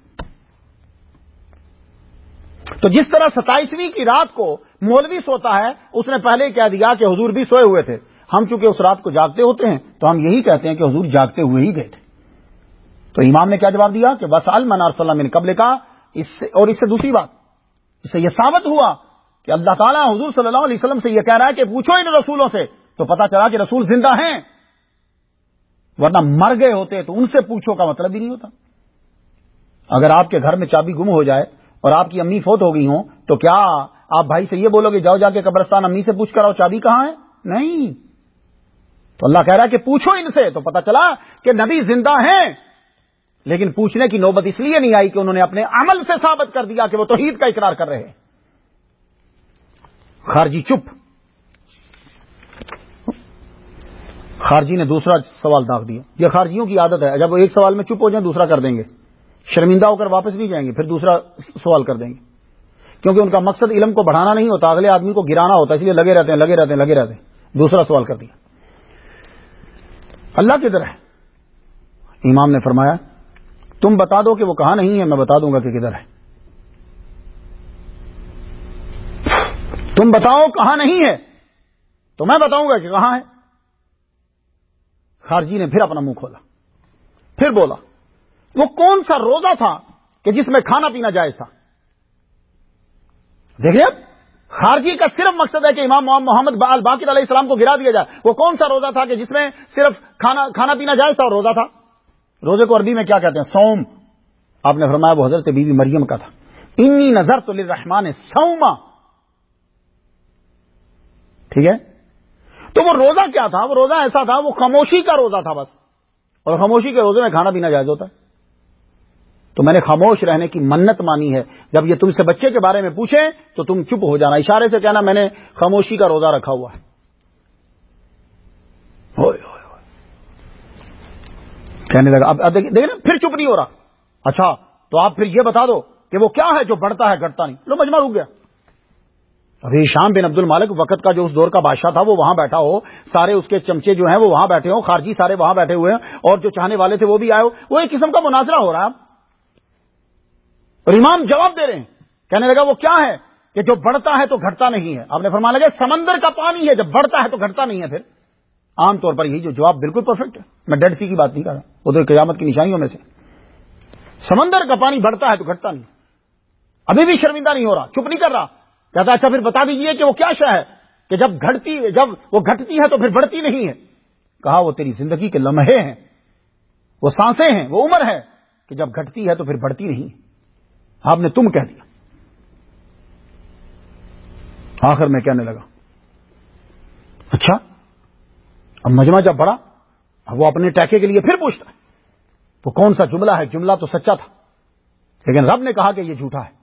تو جس طرح 27ویں کی رات کو مولوی سوتا ہے، اس نے پہلے ہی کہہ دیا کہ حضور بھی سوئے ہوئے تھے. ہم چونکہ اس رات کو جاگتے ہوتے ہیں تو ہم یہی کہتے ہیں کہ حضور جاگتے ہوئے ہی گئے تھے. تو امام نے کیا جواب دیا کہ وَاسْأَلْ مَنْ أَرْسَلْنَا مِنْ قَبْلِكَ. اس سے دوسری بات، اس سے یہ ثابت ہوا کہ اللہ تعالیٰ حضور صلی اللہ علیہ وسلم سے یہ کہہ رہا ہے کہ پوچھو ان رسولوں سے. تو پتا چلا کہ رسول زندہ ہیں، ورنہ مر گئے ہوتے تو ان سے پوچھو کا مطلب بھی نہیں ہوتا. اگر آپ کے گھر میں چابی گم ہو جائے اور آپ کی امی فوت ہو گئی ہوں تو کیا آپ بھائی سے یہ بولو گے جاؤ جا کے قبرستان امی سے پوچھ کر آؤ چابی کہاں ہے؟ نہیں. تو اللہ کہہ رہا ہے کہ پوچھو ان سے. تو پتا چلا کہ نبی زندہ ہیں، لیکن پوچھنے کی نوبت اس لیے نہیں آئی کہ انہوں نے اپنے عمل سے ثابت کر دیا کہ وہ توحید کا اقرار کر رہے ہیں. خارجی چپ. خارجی نے دوسرا سوال داغ دیا. یہ خارجیوں کی عادت ہے، جب وہ ایک سوال میں چپ ہو جائیں دوسرا کر دیں گے، شرمندہ ہو کر واپس نہیں جائیں گے، پھر دوسرا سوال کر دیں گے. کیونکہ ان کا مقصد علم کو بڑھانا نہیں ہوتا، اگلے آدمی کو گرانا ہوتا ہے، اس لیے لگے رہتے ہیں. دوسرا سوال کر دیا. اللہ کدھر ہے؟ امام نے فرمایا تم بتا دو کہ وہ کہاں نہیں ہے، میں بتا دوں گا کہ کدھر ہے. تم بتاؤ کہاں نہیں ہے تو میں بتاؤں گا کہ کہاں ہے. خارجی نے پھر اپنا منہ کھولا، پھر بولا وہ کون سا روزہ تھا کہ جس میں کھانا پینا جائز تھا؟ دیکھیے اب خارجی کا صرف مقصد ہے کہ امام محمد باقر علیہ السلام کو گرا دیا جائے. وہ کون سا روزہ تھا کہ جس میں صرف کھانا پینا جائز تھا اور روزہ تھا؟ روزے کو عربی میں کیا کہتے ہیں؟ صوم. آپ نے فرمایا وہ حضرت بی بی مریم کا تھا. انی نذرت للرحمن صوما. ٹھیک ہے. تو وہ روزہ کیا تھا؟ وہ روزہ ایسا تھا، وہ خاموشی کا روزہ تھا بس. اور خاموشی کے روزے میں کھانا پینا جائز ہوتا ہے. تو میں نے خاموش رہنے کی منت مانی ہے. جب یہ تم سے بچے کے بارے میں پوچھیں تو تم چپ ہو جانا, اشارے سے کہنا میں نے خاموشی کا روزہ رکھا ہوا ہے. کہنے لگا اب دیکھیں نا پھر چپ نہیں ہو رہا. اچھا تو آپ پھر یہ بتا دو کہ وہ کیا ہے جو بڑھتا ہے گھٹتا نہیں. لو مجمع رک گیا. ابھی ہشام بن عبد المالک وقت کا جو اس دور کا بادشاہ تھا وہ وہاں بیٹھا ہو, سارے اس کے چمچے جو ہیں وہ وہاں بیٹھے ہوں, خارجی سارے وہاں بیٹھے ہوئے ہیں, اور جو چاہنے والے تھے وہ بھی آئے ہو, وہ ایک قسم کا مناظرہ ہو رہا ہے. اور امام جواب دے رہے ہیں. کہنے لگا وہ کیا ہے کہ جو بڑھتا ہے تو گھٹتا نہیں ہے. آپ نے فرمایا لگا سمندر کا پانی ہے, جب بڑھتا ہے تو گھٹتا نہیں ہے. پھر عام طور پر یہی جو جواب بالکل پرفیکٹ ہے, میں ڈیڈ سی کی بات نہیں کر رہا, وہ تو قیامت کی نشانیوں میں سے. سمندر کا پانی بڑھتا ہے تو گھٹتا نہیں. ابھی بھی شرمندہ نہیں ہو رہا, چپ نہیں کر رہا. کہتا اچھا پھر بتا دیجئے کہ وہ کیا شے ہے کہ جب وہ گھٹتی ہے تو پھر بڑھتی نہیں ہے. کہا وہ تیری زندگی کے لمحے ہیں, وہ سانسیں ہیں, وہ عمر ہے کہ جب گھٹتی ہے تو پھر بڑھتی نہیں. آپ نے تم کہہ دیا. آخر میں کہنے لگا اچھا اب مجمع جب بڑھا, اب وہ اپنے ٹیکے کے لیے پھر پوچھتا ہے وہ کون سا جملہ ہے. جملہ تو سچا تھا لیکن رب نے کہا کہ یہ جھوٹا ہے.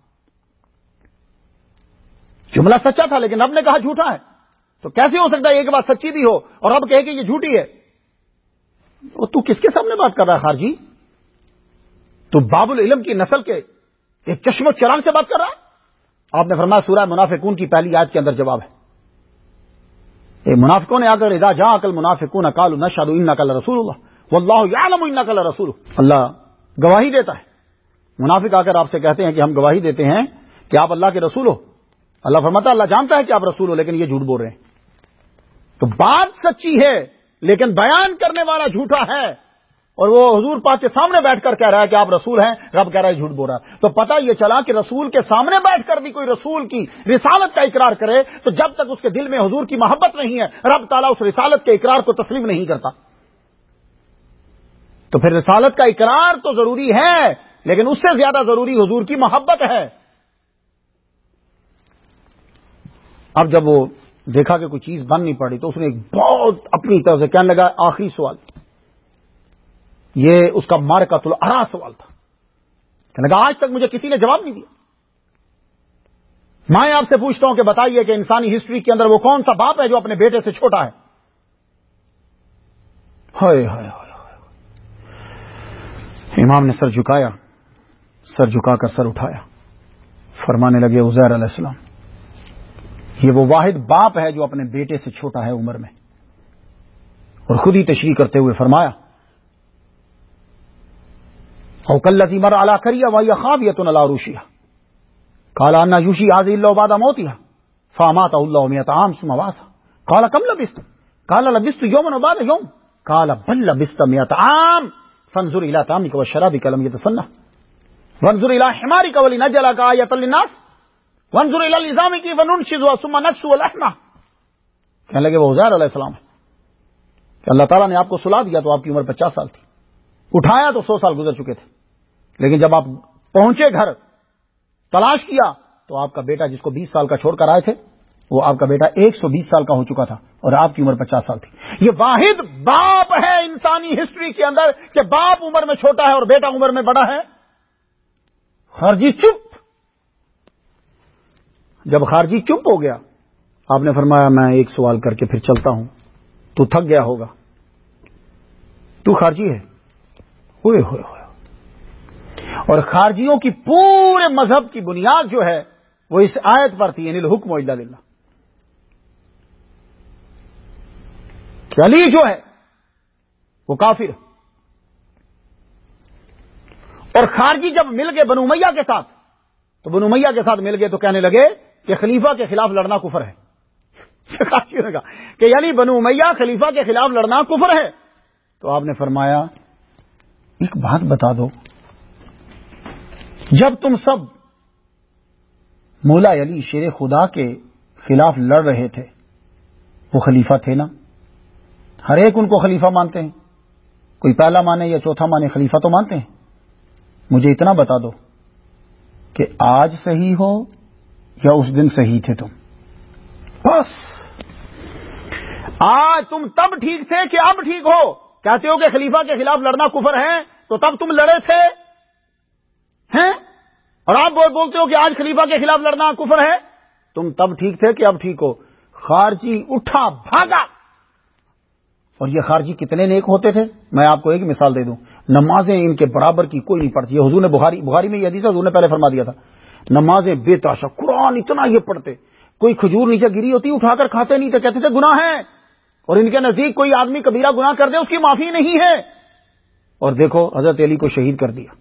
جملہ سچا تھا لیکن رب نے کہا جھوٹا ہے. تو کیسے ہو سکتا ہے ایک بات سچی بھی ہو اور رب کہے کہ یہ جھوٹی ہے؟ وہ تو کس کے سامنے بات کر رہا ہے خارجی؟ تو باب العلم کی نسل کے ایک چشم و چراغ سے بات کر رہا ہے. آپ نے فرمایا سورہ منافقون کی پہلی آیت کے اندر جواب ہے. منافقوں نے آ کر اذا جاءک المنافقون قالوا نشهد انک لرسول اللہ واللہ یعلم انک لرسول. اللہ گواہی دیتا ہے. منافق آ کر آپ سے کہتے ہیں کہ ہم گواہی دیتے ہیں کہ آپ اللہ کے رسول ہو. اللہ فرماتا ہے اللہ جانتا ہے کہ آپ رسول ہو لیکن یہ جھوٹ بول رہے ہیں. تو بات سچی ہے لیکن بیان کرنے والا جھوٹا ہے, اور وہ حضور پاک کے سامنے بیٹھ کر کہہ رہا ہے کہ آپ رسول ہیں, رب کہہ رہا ہے جھوٹ بول رہا ہے. تو پتہ یہ چلا کہ رسول کے سامنے بیٹھ کر بھی کوئی رسول کی رسالت کا اقرار کرے تو جب تک اس کے دل میں حضور کی محبت نہیں ہے رب تعالیٰ اس رسالت کے اقرار کو تسلیم نہیں کرتا. تو پھر رسالت کا اقرار تو ضروری ہے لیکن اس سے زیادہ ضروری حضور کی محبت ہے. اب جب وہ دیکھا کہ کوئی چیز بن نہیں پڑی تو اس نے ایک بہت اپنی طرف سے کہنے لگا آخری سوال, یہ اس کا مارکۃ العرا سوال تھا. کہنے لگا آج تک مجھے کسی نے جواب نہیں دیا. میں آپ سے پوچھتا ہوں کہ بتائیے کہ انسانی ہسٹری کے اندر وہ کون سا باپ ہے جو اپنے بیٹے سے چھوٹا ہے؟ ہائے ہائے ہائے. امام نے سر جھکایا, سر جھکا کر سر اٹھایا, فرمانے لگے عزیر علیہ السلام یہ وہ واحد باپ ہے جو اپنے بیٹے سے چھوٹا ہے عمر میں. اور خود ہی تشریح کرتے ہوئے فرمایا او کلذی مر علی قریہ وہی خاویۃ علی عروشہا قال ان یحیی هذه الله بعد موتها فاماته الله 100 عام ثم بعثه قال كم لبثت قال لبثت يوما وبعد يوم قال بل لبثت 100 عام فانظر الى طعامك وشرابك لم يتسنه وانظر الى حمارك ولنجعلك آية للناس وانظر الى العظام كيف ننشزها ثم نكسوها لحما. کہنے لگے وہ عزیر علیہ السلام ہے کہ اللہ تعالیٰ نے آپ کو سلا دیا تو آپ کی عمر 50 سال تھی, اٹھایا تو 100 سال گزر چکے تھے, لیکن جب آپ پہنچے گھر تلاش کیا تو آپ کا بیٹا جس کو 20 سال کا چھوڑ کر آئے تھے وہ آپ کا بیٹا 120 سال کا ہو چکا تھا اور آپ کی عمر 50 سال تھی. یہ واحد باپ ہے انسانی ہسٹری کے اندر کہ باپ عمر میں چھوٹا ہے اور بیٹا عمر میں بڑا ہے. خارجی چپ. جب خارجی چپ ہو گیا آپ نے فرمایا میں ایک سوال کر کے پھر چلتا ہوں, تو تھک گیا ہوگا, تو خارجی ہے. ہوئے ہوئے ہوئے. اور خارجیوں کی پورے مذہب کی بنیاد جو ہے وہ اس آیت پر تھی, یعنی الحکم الا للہ. کہ علی جو ہے وہ کافر. اور خارجی جب مل گئے بنو امیہ کے ساتھ تو بنو امیہ کے ساتھ مل گئے تو کہنے لگے کہ خلیفہ کے خلاف لڑنا کفر ہے. خارجیوں نے کہا کہ یعنی بنو امیہ خلیفہ کے خلاف لڑنا کفر ہے. تو آپ نے فرمایا ایک بات بتا دو, جب تم سب مولا علی شیر خدا کے خلاف لڑ رہے تھے وہ خلیفہ تھے نا, ہر ایک ان کو خلیفہ مانتے ہیں, کوئی پہلا مانے یا چوتھا مانے خلیفہ تو مانتے ہیں. مجھے اتنا بتا دو کہ آج صحیح ہو یا اس دن صحیح تھے تم؟ بس آج تم تب ٹھیک تھے کہ اب ٹھیک ہو؟ کہتے ہو کہ خلیفہ کے خلاف لڑنا کفر ہے تو تب تم لڑے تھے اور آپ بولتے ہو کہ آج خلیفہ کے خلاف لڑنا کفر ہے. تم تب ٹھیک تھے کہ اب ٹھیک ہو. خارجی اٹھا بھاگا. اور یہ خارجی کتنے نیک ہوتے تھے. میں آپ کو ایک مثال دے دوں. نمازیں ان کے برابر کی کوئی نہیں پڑھتی. یہ حضور نے بخاری میں یہ حدیث حضور نے پہلے فرما دیا تھا. نمازیں بے تحاشا, قرآن اتنا یہ پڑھتے, کوئی کھجور نیچے گری ہوتی اٹھا کر کھاتے نہیں تھے, کہتے تھے گناہ ہے. اور ان کے نزدیک کوئی آدمی کبیرہ گناہ کر دے اس کی معافی نہیں ہے. اور دیکھو حضرت علی کو شہید کر دیا.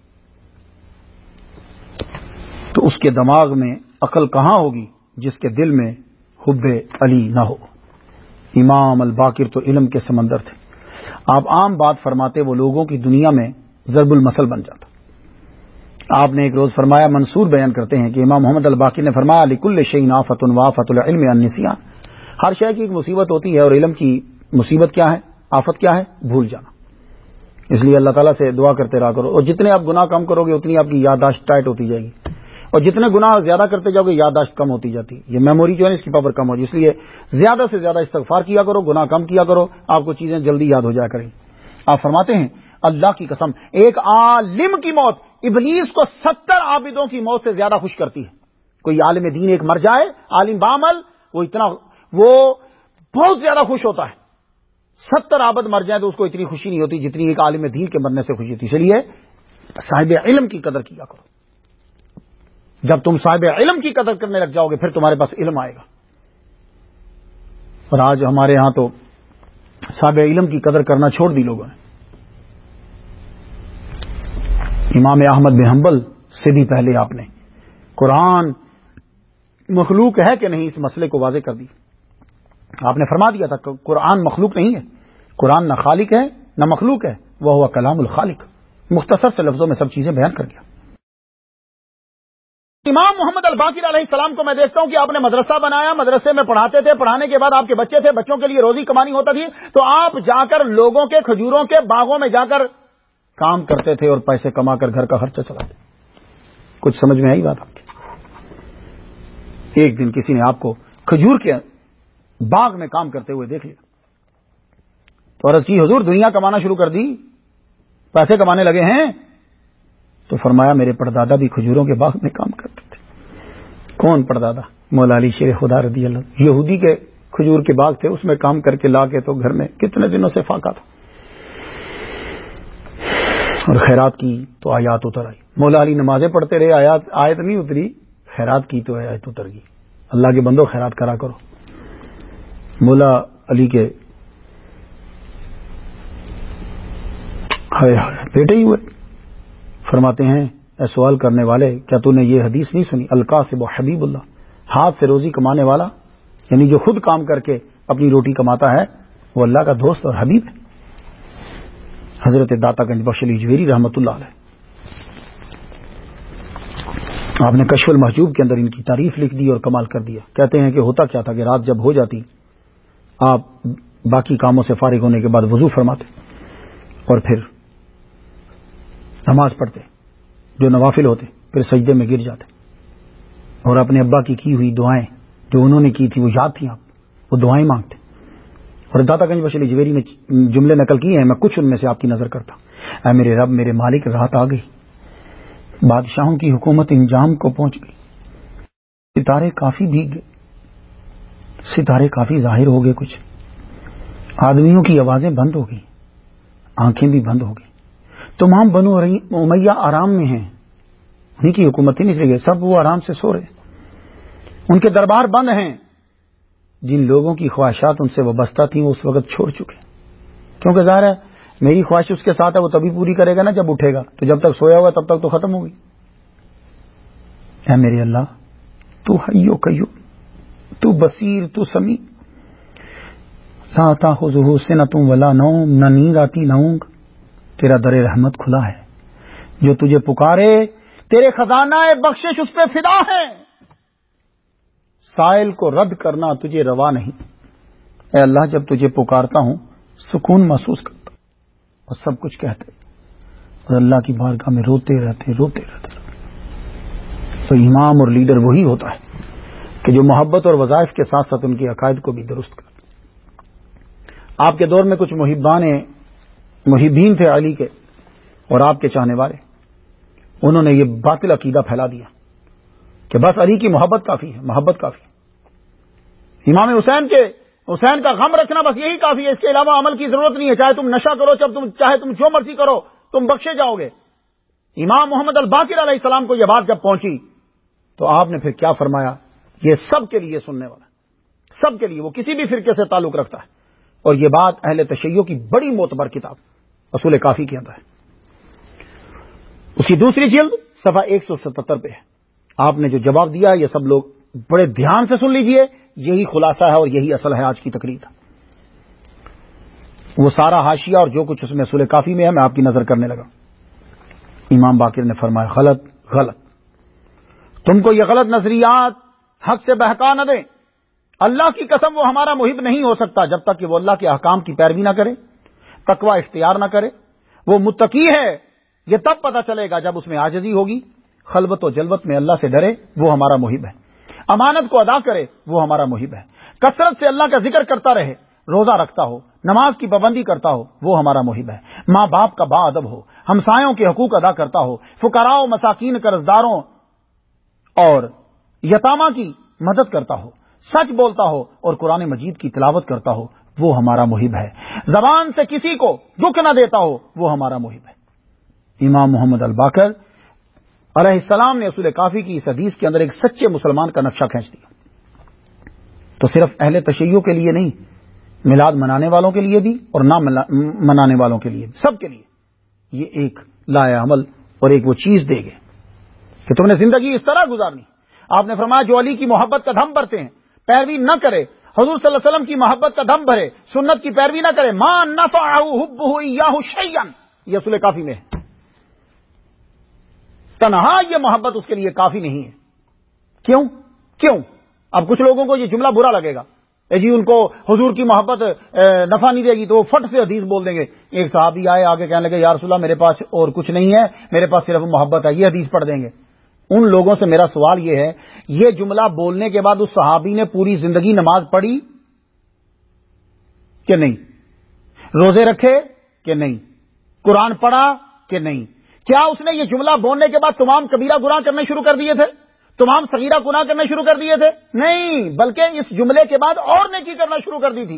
تو اس کے دماغ میں عقل کہاں ہوگی جس کے دل میں حب علی نہ ہو. امام الباقر تو علم کے سمندر تھے. آپ عام بات فرماتے وہ لوگوں کی دنیا میں ضرب المثل بن جاتا. آپ نے ایک روز فرمایا, منصور بیان کرتے ہیں کہ امام محمد الباقر نے فرمایا لکل شیء آفۃ وآفۃ العلم النسیان. ہر شے کی ایک مصیبت ہوتی ہے اور علم کی مصیبت کیا ہے, آفت کیا ہے, بھول جانا. اس لیے اللہ تعالیٰ سے دعا کرتے رہا کرو. اور جتنے آپ گناہ کم کرو گے اتنی آپ کی یادداشت ٹائٹ ہوتی جائے گی, اور جتنے گناہ زیادہ کرتے جاؤ گے یادداشت کم ہوتی جاتی. یہ میموری جو ہے اس کی پاور کم ہوگی. اس لیے زیادہ سے زیادہ استغفار کیا کرو, گناہ کم کیا کرو, آپ کو چیزیں جلدی یاد ہو جایا کریں. آپ فرماتے ہیں اللہ کی قسم ایک عالم کی موت ابلیس کو 70 عابدوں کی موت سے زیادہ خوش کرتی ہے. کوئی عالم دین ایک مر جائے, عالم بعمل, وہ بہت زیادہ خوش ہوتا ہے. 70 عابد مر جائیں تو اس کو اتنی خوشی نہیں ہوتی جتنی ایک عالم دین کے مرنے سے خوشی ہوتی. اس لیے صاحب علم کی قدر کیا کرو. جب تم صاحب علم کی قدر کرنے لگ جاؤ گے پھر تمہارے پاس علم آئے گا. اور آج ہمارے ہاں تو صاحب علم کی قدر کرنا چھوڑ دی لوگوں نے. امام احمد بن حنبل سے بھی پہلے آپ نے قرآن مخلوق ہے کہ نہیں اس مسئلے کو واضح کر دی. آپ نے فرما دیا تھا کہ قرآن مخلوق نہیں ہے, قرآن نہ خالق ہے نہ مخلوق ہے, وہ ہوا کلام الخالق. مختصر سے لفظوں میں سب چیزیں بیان کر دیا. امام محمد الباقر علیہ السلام کو میں دیکھتا ہوں کہ آپ نے مدرسہ بنایا, مدرسے میں پڑھاتے تھے, پڑھانے کے بعد آپ کے بچے تھے, بچوں کے لیے روزی کمانی ہوتا تھی, تو آپ جا کر لوگوں کے کھجوروں کے باغوں میں جا کر کام کرتے تھے اور پیسے کما کر گھر کا خرچہ چلاتے. کچھ سمجھ میں آئی بات آپ کی. ایک دن کسی نے آپ کو کھجور کے باغ میں کام کرتے ہوئے دیکھ لیا تو عرض کی حضور دنیا کمانا شروع کر دی, پیسے کمانے لگے ہیں. تو فرمایا میرے پردادا بھی کھجوروں کے باغ میں کام کرتے تھے. کون پردادا؟ مولا علی شیر خدا رضی اللہ, یہودی کے کھجور کے باغ تھے, اس میں کام کر کے لا کے تو گھر میں کتنے دنوں سے فاقہ تھا. اور خیرات کی تو آیات اتر آئی. مولا علی نمازیں پڑھتے رہے, آیت نہیں اتری, خیرات کی تو آیت اتر گئی. اللہ کے بندو خیرات کرا کرو. مولا علی کے بیٹے ہی ہوئے. فرماتے ہیں اے سوال کرنے والے, کیا تو نے یہ حدیث نہیں سنی, القاسب حبیب اللہ, ہاتھ سے روزی کمانے والا یعنی جو خود کام کر کے اپنی روٹی کماتا ہے وہ اللہ کا دوست اور حبیب ہے. حضرت داتا گنج بخش علی جویری رحمۃ اللہ علیہ, آپ نے کشف المحجوب کے اندر ان کی تعریف لکھ دی اور کمال کر دیا. کہتے ہیں کہ ہوتا کیا تھا کہ رات جب ہو جاتی آپ باقی کاموں سے فارغ ہونے کے بعد وضو فرماتے اور پھر نماز پڑھتے, جو نوافل ہوتے, پھر سجدے میں گر جاتے اور اپنے ابا کی ہوئی دعائیں جو انہوں نے کی تھی وہ یاد تھیں, آپ وہ دعائیں مانگتے. اور داتا گنج بخش علی جویری نے جملے نقل کیے ہیں, میں کچھ ان میں سے آپ کی نظر کرتا ہوں. اے میرے رب میرے مالک, رات آ گئی, بادشاہوں کی حکومت انجام کو پہنچ گئی, ستارے کافی بھیگ گئے, ستارے کافی ظاہر ہو گئے, کچھ آدمیوں کی آوازیں بند ہو گئی, آنکھیں بھی بند ہو گئی, تمام بنو امیہ آرام میں ہیں, انہیں کی حکومت ہی نہیں چلے گی, سب وہ آرام سے سو رہے, ان کے دربار بند ہیں. جن لوگوں کی خواہشات ان سے وابستہ تھیں وہ اس وقت چھوڑ چکے, کیونکہ ظاہر ہے میری خواہش اس کے ساتھ ہے, وہ تبھی پوری کرے گا نا جب اٹھے گا, تو جب تک سویا ہوا تب تک تو ختم ہوگی. اے میرے اللہ تو حی و قیوم, تو بصیر, تو سمیع, لا تاخذہ سنۃ ولا نوم, نہ نیند آتی نہ اونگ, تیرا در رحمت کھلا ہے, جو تجھے پکارے تیرے خزانہ بخشش اس پہ فدا ہے, سائل کو رد کرنا تجھے روا نہیں. اے اللہ جب تجھے پکارتا ہوں سکون محسوس کرتا اور سب کچھ کہتے اور اللہ کی بارگاہ میں روتے رہتے. تو امام اور لیڈر وہی ہوتا ہے کہ جو محبت اور وظائف کے ساتھ ساتھ ان کے عقائد کو بھی درست کرتا. آپ کے دور میں کچھ محبین تھے علی کے اور آپ کے چاہنے والے, انہوں نے یہ باطل عقیدہ پھیلا دیا کہ بس علی کی محبت کافی ہے، محبت کافی ہے، امام حسین کا غم رکھنا بس یہی کافی ہے، اس کے علاوہ عمل کی ضرورت نہیں ہے، چاہے تم نشہ کرو، چاہے تم جو مرضی کرو، تم بخشے جاؤ گے۔ امام محمد الباقر علیہ السلام کو یہ بات جب پہنچی تو آپ نے پھر کیا فرمایا؟ یہ سب کے لیے سننے والا، سب کے لیے، وہ کسی بھی فرقے سے تعلق رکھتا ہے، اور یہ بات اہل تشیع کی بڑی معتبر کتاب اصول کافی کے اندر ہے، اس کی دوسری جلد صفحہ 177 پہ ہے۔ آپ نے جو جواب دیا یہ سب لوگ بڑے دھیان سے سن لیجئے، یہی خلاصہ ہے اور یہی اصل ہے آج کی تقریر۔ وہ سارا حاشیہ اور جو کچھ اس میں اصول کافی میں ہے میں آپ کی نظر کرنے لگا۔ امام باقر نے فرمایا غلط غلط، تم کو یہ غلط نظریات حق سے بہکا نہ دیں، اللہ کی قسم وہ ہمارا محب نہیں ہو سکتا جب تک کہ وہ اللہ کے احکام کی پیروی نہ کرے، تقوی اختیار نہ کرے۔ وہ متقی ہے یہ تب پتہ چلے گا جب اس میں عاجزی ہوگی، خلوت و جلوت میں اللہ سے ڈرے، وہ ہمارا محب ہے، امانت کو ادا کرے، وہ ہمارا محب ہے، کثرت سے اللہ کا ذکر کرتا رہے، روزہ رکھتا ہو، نماز کی پابندی کرتا ہو، وہ ہمارا محب ہے، ماں باپ کا با ادب ہو، ہمسایوں کے حقوق ادا کرتا ہو، فقراء و مساکین قرضداروں اور یتامہ کی مدد کرتا ہو، سچ بولتا ہو اور قرآن مجید کی تلاوت کرتا ہو، وہ ہمارا محب ہے، زبان سے کسی کو دکھ نہ دیتا ہو، وہ ہمارا محب ہے۔ امام محمد الباقر علیہ السلام نے اصول کافی کی اس حدیث کے اندر ایک سچے مسلمان کا نقشہ کھینچ دیا، تو صرف اہل تشیع کے لیے نہیں، میلاد منانے والوں کے لیے بھی اور نہ منانے والوں کے لیے بھی، سب کے لیے یہ ایک لائے عمل اور ایک وہ چیز دے گے کہ تم نے زندگی اس طرح گزارنی۔ آپ نے فرمایا جو علی کی محبت کا دم بھرتے ہیں، پیروی نہ کرے، حضور صلی اللہ علیہ وسلم کی محبت کا دم بھرے، سنت کی پیروی نہ کرے، ما نفعہ حبہ ایاہ شیئا، یہ اصول کافی میں ہے، تنہا یہ محبت اس کے لیے کافی نہیں ہے۔ کیوں؟ اب کچھ لوگوں کو یہ جملہ برا لگے گا، جی ان کو حضور کی محبت نفع نہیں دے گی تو وہ فٹ سے حدیث بول دیں گے۔ ایک صحابی آئے آگے کہنے لگے یا رسول اللہ میرے پاس اور کچھ نہیں ہے، میرے پاس صرف محبت ہے، یہ حدیث پڑھ دیں گے۔ ان لوگوں سے میرا سوال یہ ہے، یہ جملہ بولنے کے بعد اس صحابی نے پوری زندگی نماز پڑھی کہ نہیں؟ روزے رکھے کہ نہیں؟ قرآن پڑھا کہ نہیں؟ کیا اس نے یہ جملہ بولنے کے بعد تمام کبیرہ گناہ کرنے شروع کر دیے تھے؟ تمام صغیرہ گناہ کرنے شروع کر دیے تھے؟ نہیں، بلکہ اس جملے کے بعد اور نیکی کرنا شروع کر دی تھی۔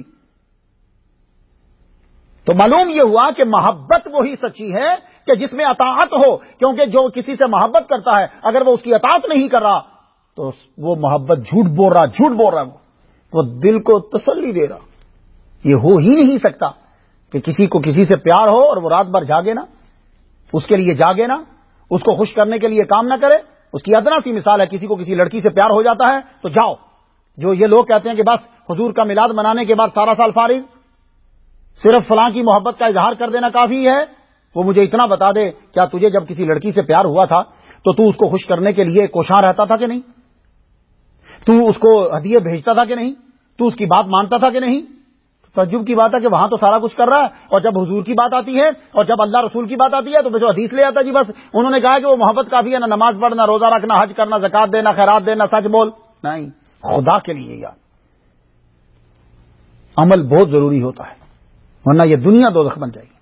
تو معلوم یہ ہوا کہ محبت وہی سچی ہے کہ جس میں اطاعت ہو، کیونکہ جو کسی سے محبت کرتا ہے اگر وہ اس کی اطاعت نہیں کر رہا تو وہ محبت جھوٹ بول رہا ہے، وہ دل کو تسلی دے رہا۔ یہ ہو ہی نہیں سکتا کہ کسی کو کسی سے پیار ہو اور وہ رات بھر جاگے نا، اس کے لیے جاگے نا، اس کو خوش کرنے کے لیے کام نہ کرے۔ اس کی ادنا سی مثال ہے، کسی کو کسی لڑکی سے پیار ہو جاتا ہے تو جاؤ، جو یہ لوگ کہتے ہیں کہ بس حضور کا میلاد منانے کے بعد سارا سال فارغ، صرف فلاں کی محبت کا اظہار کر دینا کافی ہے، وہ مجھے اتنا بتا دے کیا تجھے جب کسی لڑکی سے پیار ہوا تھا تو اس کو خوش کرنے کے لیے کوشاں رہتا تھا کہ نہیں؟ تو اس کو ہدیے بھیجتا تھا کہ نہیں؟ تو اس کی بات مانتا تھا کہ نہیں؟ تعجب کی بات ہے کہ وہاں تو سارا کچھ کر رہا ہے، اور جب حضور کی بات آتی ہے اور جب اللہ رسول کی بات آتی ہے تو بس حدیث لے آتا جی بس انہوں نے کہا کہ وہ محبت کافی ہے، نہ نماز پڑھنا، روزہ رکھنا، حج کرنا، زکات دینا، خیرات دینا، سچ بول۔ نہیں، خدا کے لیے یار عمل بہت ضروری ہوتا ہے، ورنہ یہ دنیا دوزخ بن جائے گی۔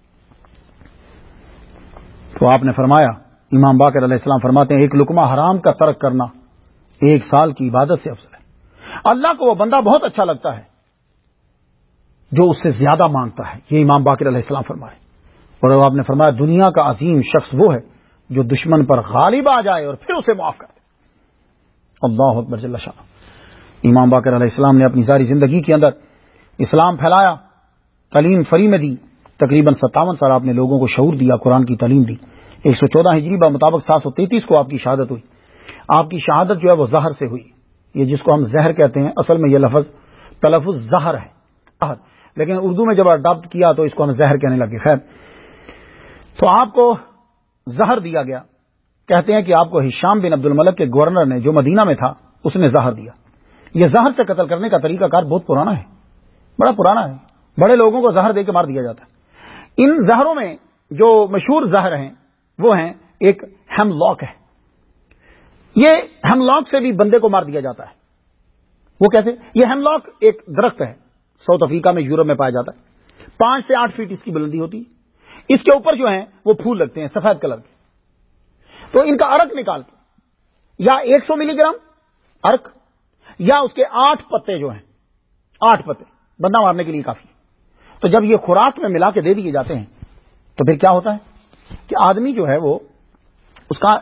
تو آپ نے فرمایا، امام باقر علیہ السلام فرماتے ہیں ایک لقمہ حرام کا ترک کرنا 1 سال کی عبادت سے افضل ہے۔ اللہ کو وہ بندہ بہت اچھا لگتا ہے جو اس سے زیادہ مانگتا ہے، یہ امام باقر علیہ السلام فرمائے۔ اور آپ نے فرمایا دنیا کا عظیم شخص وہ ہے جو دشمن پر غالب آ جائے اور پھر اسے معاف کر دے۔ اللہ اکبر جل شانہ۔ امام باقر علیہ السلام نے اپنی ساری زندگی کے اندر اسلام پھیلایا، تعلیم فری میں دی، تقریباً 57 سال آپ نے لوگوں کو شعور دیا، قرآن کی تعلیم دی۔ 114 ہجری مطابق 733 کو آپ کی شہادت ہوئی۔ آپ کی شہادت جو ہے وہ زہر سے ہوئی، یہ جس کو ہم زہر کہتے ہیں، اصل میں یہ لفظ تلفظ زہر ہے، لیکن اردو میں جب اڈاپٹ کیا تو اس کو ہم زہر کہنے لگے۔ خیر، تو آپ کو زہر دیا گیا، کہتے ہیں کہ آپ کو ہشام بن عبد الملک کے گورنر نے جو مدینہ میں تھا اس نے زہر دیا۔ یہ زہر سے قتل کرنے کا طریقہ کار بہت پرانا ہے، بڑا پرانا ہے، بڑے لوگوں کو زہر دے کے مار دیا جاتا ہے۔ ان زہروں میں جو مشہور زہر ہیں وہ ہیں، ایک ہیم لاک ہے، یہ ہیم لاک سے بھی بندے کو مار دیا جاتا ہے۔ وہ کیسے؟ یہ ہیم لاک ایک درخت ہے، ساؤتھ افریقہ میں، یورپ میں پایا جاتا ہے، 5 سے 8 فیٹ اس کی بلندی ہوتی ہے، اس کے اوپر جو ہیں وہ پھول لگتے ہیں سفید کلر کے، تو ان کا عرق نکال کے یا 100 ملی گرام عرق یا اس کے 8 پتے جو ہیں 8 پتے بندہ مارنے کے لیے کافی ہے. تو جب یہ خوراک میں ملا کے دے دیے جاتے ہیں تو پھر کیا ہوتا ہے کہ آدمی جو ہے وہ اس کا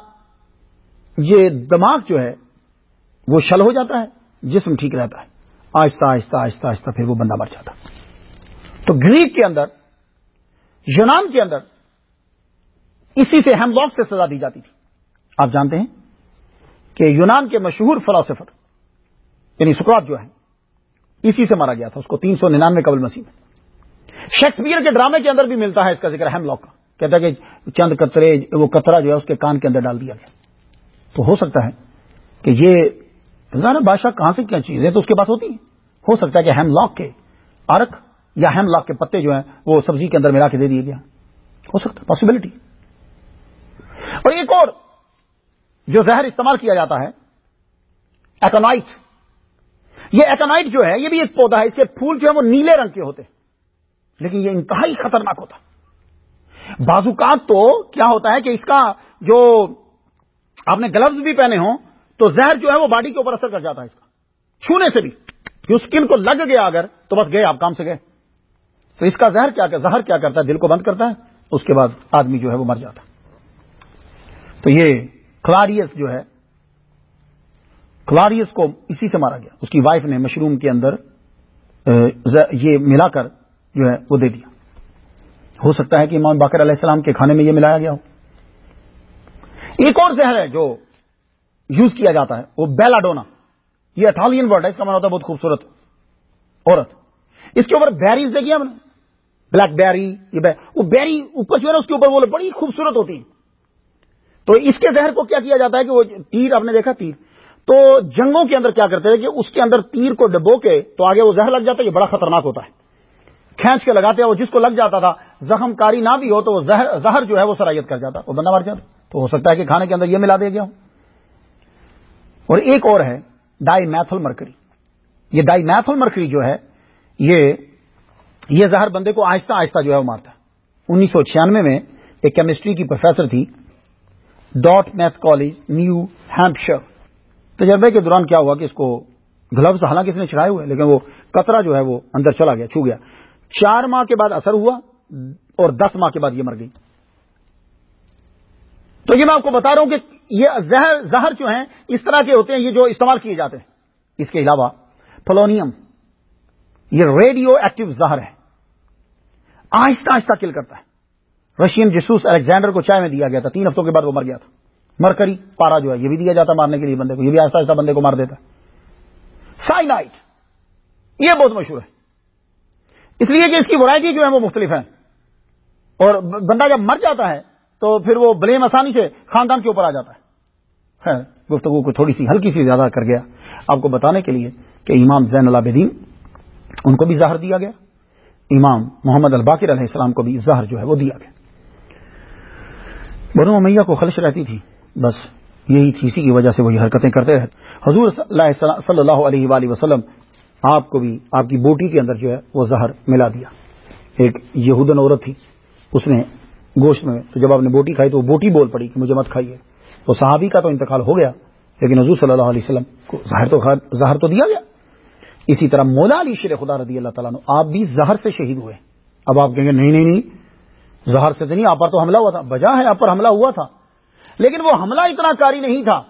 یہ دماغ جو ہے وہ شل ہو جاتا ہے, جسم ٹھیک رہتا ہے, آہستہ آہستہ آہستہ آہستہ پھر وہ بندہ مر جاتا. تو گریک کے اندر, یونان کے اندر اسی سے ہیم لاک سے سزا دی جاتی تھی. آپ جانتے ہیں کہ یونان کے مشہور فلاسفر یعنی سقراط جو ہے اسی سے مارا گیا تھا, اس کو 399 قبل مسیح میں. شیکسپیئر کے ڈرامے کے اندر بھی ملتا ہے اس کا ذکر ہیم لاک کا, کہتا ہے کہ چند قطرے وہ قطرہ جو ہے اس کے کان کے اندر ڈال دیا گیا. تو ہو سکتا ہے کہ یہ بادشاہ کہاں سے کیا چیزیں تو اس کے پاس ہوتی ہیں, ہو سکتا ہے کہ ہیم لاک کے عرق یا ہیم لاک کے پتے جو ہیں وہ سبزی کے اندر ملا کے دے دیے گیا, ہو سکتا ہے, پاسبلٹی. اور ایک اور جو زہر استعمال کیا جاتا ہے ایکونائٹ. یہ ایکونائٹ جو ہے یہ بھی ایک پودا ہے, اس کے پھول جو ہے وہ نیلے رنگ کے ہوتے ہیں, لیکن یہ انتہائی خطرناک ہوتا ہے. بعض اوقات تو کیا ہوتا ہے کہ اس کا جو آپ نے گلوز بھی پہنے ہوں تو زہر جو ہے وہ باڈی کے اوپر اثر کر جاتا ہے, اس کا چھونے سے بھی جو اسکن کو لگ گیا اگر تو بس گئے آپ کام سے گئے. تو اس کا زہر کیا کرتا ہے, دل کو بند کرتا ہے, اس کے بعد آدمی جو ہے وہ مر جاتا ہے. تو یہ کلاریس جو ہے, کلاریس کو اسی سے مارا گیا, اس کی وائف نے مشروم کے اندر یہ ملا کر جو ہے وہ دے دیا. ہو سکتا ہے کہ امام باقر علیہ السلام کے کھانے میں یہ ملایا گیا ہو. ایک اور زہر ہے جو یوز کیا جاتا ہے وہ بیلاڈونا. یہ اٹالین ورڈ ہے, اس کا معنی ہوتا ہے بہت خوبصورت عورت. اس کے اوپر بیریز دیکھیے ہم نے, بلیک بیری, وہ بیری اوپر جو ہے نا اس کے اوپر وہ بڑی خوبصورت ہوتی ہیں. تو اس کے زہر کو کیا کیا جاتا ہے کہ وہ تیر, آپ نے دیکھا تیر, تو جنگوں کے اندر کیا کرتے ہیں کہ اس کے اندر تیر کو ڈبو کے تو آگے وہ زہر لگ جاتا ہے. یہ بڑا خطرناک ہوتا ہے, کھینچ کے لگاتے ہیں, وہ جس کو لگ جاتا تھا زخم کاری نہ بھی ہو تو وہ زہر جو ہے وہ سرایت کر جاتا, وہ بندہ مر جاتا. تو ہو سکتا ہے کہ کھانے کے اندر یہ ملا دیا گیا ہو. اور ایک اور ہے ڈائی میتھل مرکری. یہ ڈائی میتھل مرکری جو ہے یہ زہر بندے کو آہستہ آہستہ جو ہے وہ مارتا ہے. 1996 میں ایک کیمسٹری کی پروفیسر تھی, Dartmouth College New Hampshire. تجربے کے دوران کیا ہوا کہ اس کو گلوز حالانکہ اس نے چڑھائے ہوئے لیکن وہ قطرہ جو ہے وہ اندر چلا گیا, چھو گیا. 4 ماہ کے بعد اثر ہوا اور 10 ماہ کے بعد یہ مر گئی. تو یہ میں آپ کو بتا رہا ہوں کہ یہ زہر جو ہیں اس طرح کے ہوتے ہیں, یہ جو استعمال کیے جاتے ہیں. اس کے علاوہ پولونیم, یہ ریڈیو ایکٹیو زہر ہے, آہستہ آہستہ کل کرتا ہے. رشین جاسوس الیگزینڈر کو چائے میں دیا گیا تھا, 3 ہفتوں کے بعد وہ مر گیا تھا. مرکری پارا جو ہے یہ بھی دیا جاتا مارنے کے لیے بندے کو, یہ بھی آہستہ آہستہ بندے کو مار دیتا. سائنائڈ یہ بہت مشہور ہے, اس لیے کہ اس کی ورائٹی جو ہے وہ مختلف ہیں, اور بندہ جب مر جاتا ہے تو پھر وہ بلیم آسانی سے خاندان کے اوپر آ جاتا ہے. خیر, گفتگو کو تھوڑی سی ہلکی سی زیادہ کر گیا آپ کو بتانے کے لیے کہ امام زین العابدین ان کو بھی زہر دیا گیا, امام محمد الباقر علیہ السلام کو بھی زہر جو ہے وہ دیا گیا. بنو امیہ کو خلش رہتی تھی, بس یہی تھی, اسی کی وجہ سے وہی حرکتیں کرتے رہے. حضور صلی اللہ علیہ وآلہ وسلم آپ کو بھی آپ کی بوٹی کے اندر جو ہے وہ زہر ملا دیا. ایک یہودن عورت تھی, اس نے گوشت میں, تو جب آپ نے بوٹی کھائی تو وہ بوٹی بول پڑی کہ مجھے مت کھائیے. تو صحابی کا تو انتقال ہو گیا لیکن حضور صلی اللہ علیہ وسلم کو زہر تو دیا گیا. اسی طرح مولا علی شیر خدا رضی اللہ تعالیٰ عنہ آپ بھی زہر سے شہید ہوئے. اب آپ کہیں گے نہیں زہر سے تو نہیں, آپ پر تو حملہ ہوا تھا. بجا ہے آپ پر حملہ ہوا تھا, لیکن وہ حملہ اتنا کاری نہیں تھا.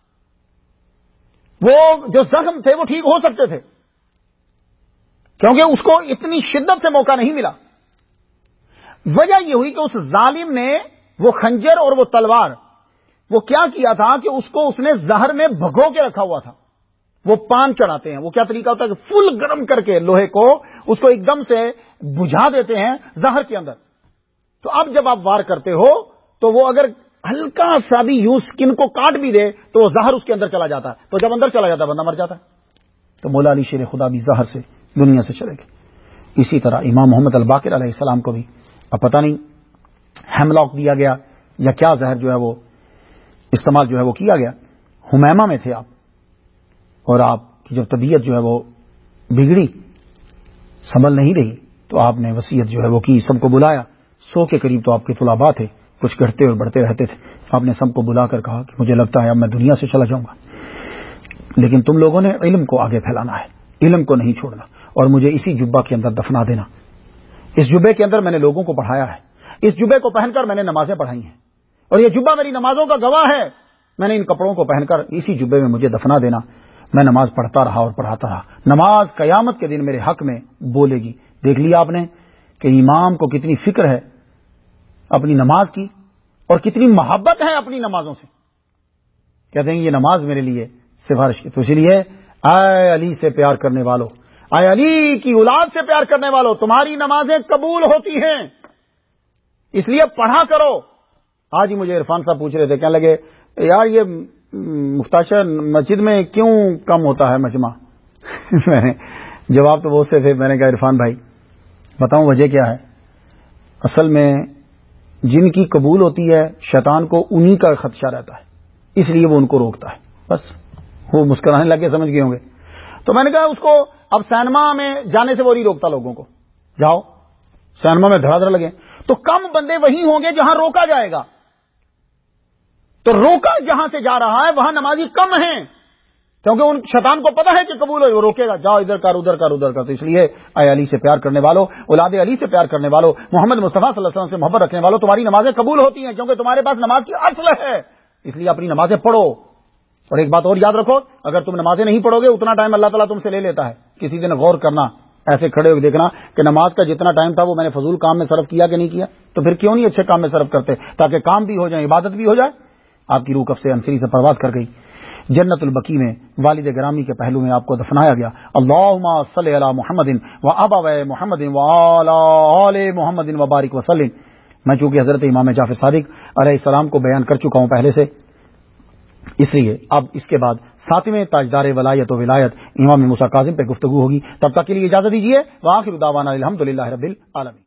وہ جو زخم تھے وہ ٹھیک ہو سکتے تھے کیونکہ اس کو اتنی شدت سے موقع نہیں ملا. وجہ یہ ہوئی کہ اس ظالم نے وہ خنجر اور وہ تلوار وہ کیا کیا تھا کہ اس نے زہر میں بھگو کے رکھا ہوا تھا. وہ پان چڑھاتے ہیں, وہ کیا طریقہ ہوتا ہے کہ فل گرم کر کے لوہے کو اس کو ایک دم سے بجھا دیتے ہیں زہر کے اندر. تو اب جب آپ وار کرتے ہو تو وہ اگر ہلکا سا بھی یوں سکن کو کاٹ بھی دے تو وہ زہر اس کے اندر چلا جاتا ہے, تو جب اندر چلا جاتا ہے بندہ مر جاتا ہے. تو مولا علی شیر خدا بھی زہر سے دنیا سے چلے گئے. اسی طرح امام محمد الباقر علیہ السلام کو بھی اب پتہ نہیں ہیم لاک دیا گیا یا کیا زہر جو ہے وہ استعمال جو ہے وہ کیا گیا. ہمیمہ میں تھے آپ, اور آپ کی جب طبیعت جو ہے وہ بگڑی, سنبھل نہیں رہی, تو آپ نے وصیت جو ہے وہ کی, سب کو بلایا. 100 کے قریب تو آپ کے طلباء تھے, کچھ گھٹتے اور بڑھتے رہتے تھے. آپ نے سب کو بلا کر کہا کہ مجھے لگتا ہے اب میں دنیا سے چلا جاؤں گا، لیکن تم لوگوں نے علم کو آگے پھیلانا ہے، علم کو نہیں چھوڑنا، اور مجھے اسی جبہ کے اندر دفنا دینا۔ اس جبے کے اندر میں نے لوگوں کو پڑھایا ہے، اس جبے کو پہن کر میں نے نمازیں پڑھائی ہیں، اور یہ جبہ میری نمازوں کا گواہ ہے۔ میں نے ان کپڑوں کو پہن کر اسی جبے میں مجھے دفنا دینا۔ میں نماز پڑھتا رہا اور پڑھاتا رہا۔ نماز قیامت کے دن میرے حق میں بولے گی۔ دیکھ لیا آپ نے کہ امام کو کتنی فکر ہے اپنی نماز کی، اور کتنی محبت ہے اپنی نمازوں سے۔ کہتے ہیں یہ نماز میرے لیے سفارش کی۔ تو اسی لیے اے علی سے پیار کرنے والوں، اے علی کی اولاد سے پیار کرنے والوں، تمہاری نمازیں قبول ہوتی ہیں، اس لیے پڑھا کرو۔ آج ہی مجھے عرفان صاحب پوچھ رہے تھے، کہنے لگے یار یہ مفتاشا مسجد میں کیوں کم ہوتا ہے مجمع؟ میں نے جواب تو بہت سے تھے، میں نے کہا عرفان بھائی بتاؤں وجہ کیا ہے؟ اصل میں جن کی قبول ہوتی ہے شیطان کو انہی کا خدشہ رہتا ہے، اس لیے وہ ان کو روکتا ہے۔ بس وہ مسکرانے لگے، سمجھ گئے ہوں گے۔ تو میں نے کہا اس کو اب سینما میں جانے سے وہ نہیں روکتا لوگوں کو، جاؤ سینما میں دھڑا دھڑ لگے، تو کم بندے وہی ہوں گے جہاں روکا جائے گا۔ تو روکا جہاں سے جا رہا ہے وہاں نمازی کم ہیں، کیونکہ ان شیطان کو پتا ہے کہ قبول ہو، وہ روکے گا، جاؤ ادھر کر ادھر کر ادھر کر۔ تو اس لیے اے علی سے پیار کرنے والوں، اولاد علی سے پیار کرنے والوں، محمد مصطفیٰ صلی اللہ علیہ وسلم سے محبت رکھنے والوں، تمہاری نمازیں قبول ہوتی ہیں کیونکہ تمہارے پاس نماز کی اصل ہے، اس لیے اپنی نمازیں پڑھو۔ اور ایک بات اور یاد رکھو، اگر تم نمازیں نہیں پڑھو گے اتنا ٹائم اللہ تعالیٰ تم سے لے لیتا ہے۔ کسی دن غور کرنا، ایسے کھڑے ہو کے دیکھنا کہ نماز کا جتنا ٹائم تھا وہ میں نے فضول کام میں صرف کیا کہ نہیں کیا، تو پھر کیوں نہیں اچھے کام میں صرف کرتے، تاکہ کام بھی ہو جائے، عبادت بھی ہو جائے۔ آپ کی روح کب سے انصری سے پرواز کر گئی۔ جنت البقیع میں والد گرامی کے پہلو میں آپ کو دفنایا گیا۔ اللہم صلی علی محمد و ابوئ محمد و علی آل محمد و بارک وسلم۔ میں چونکہ حضرت امام جعفر صادق علیہ السلام کو بیان کر چکا ہوں پہلے سے، اس لیے اب اس کے بعد 7ویں تاجدار ولایت و ولایت امام موسیٰ کاظم پہ گفتگو ہوگی۔ تب تک کے لیے اجازت دیجیے، وآخر دعوانا الحمدللہ رب العالمین۔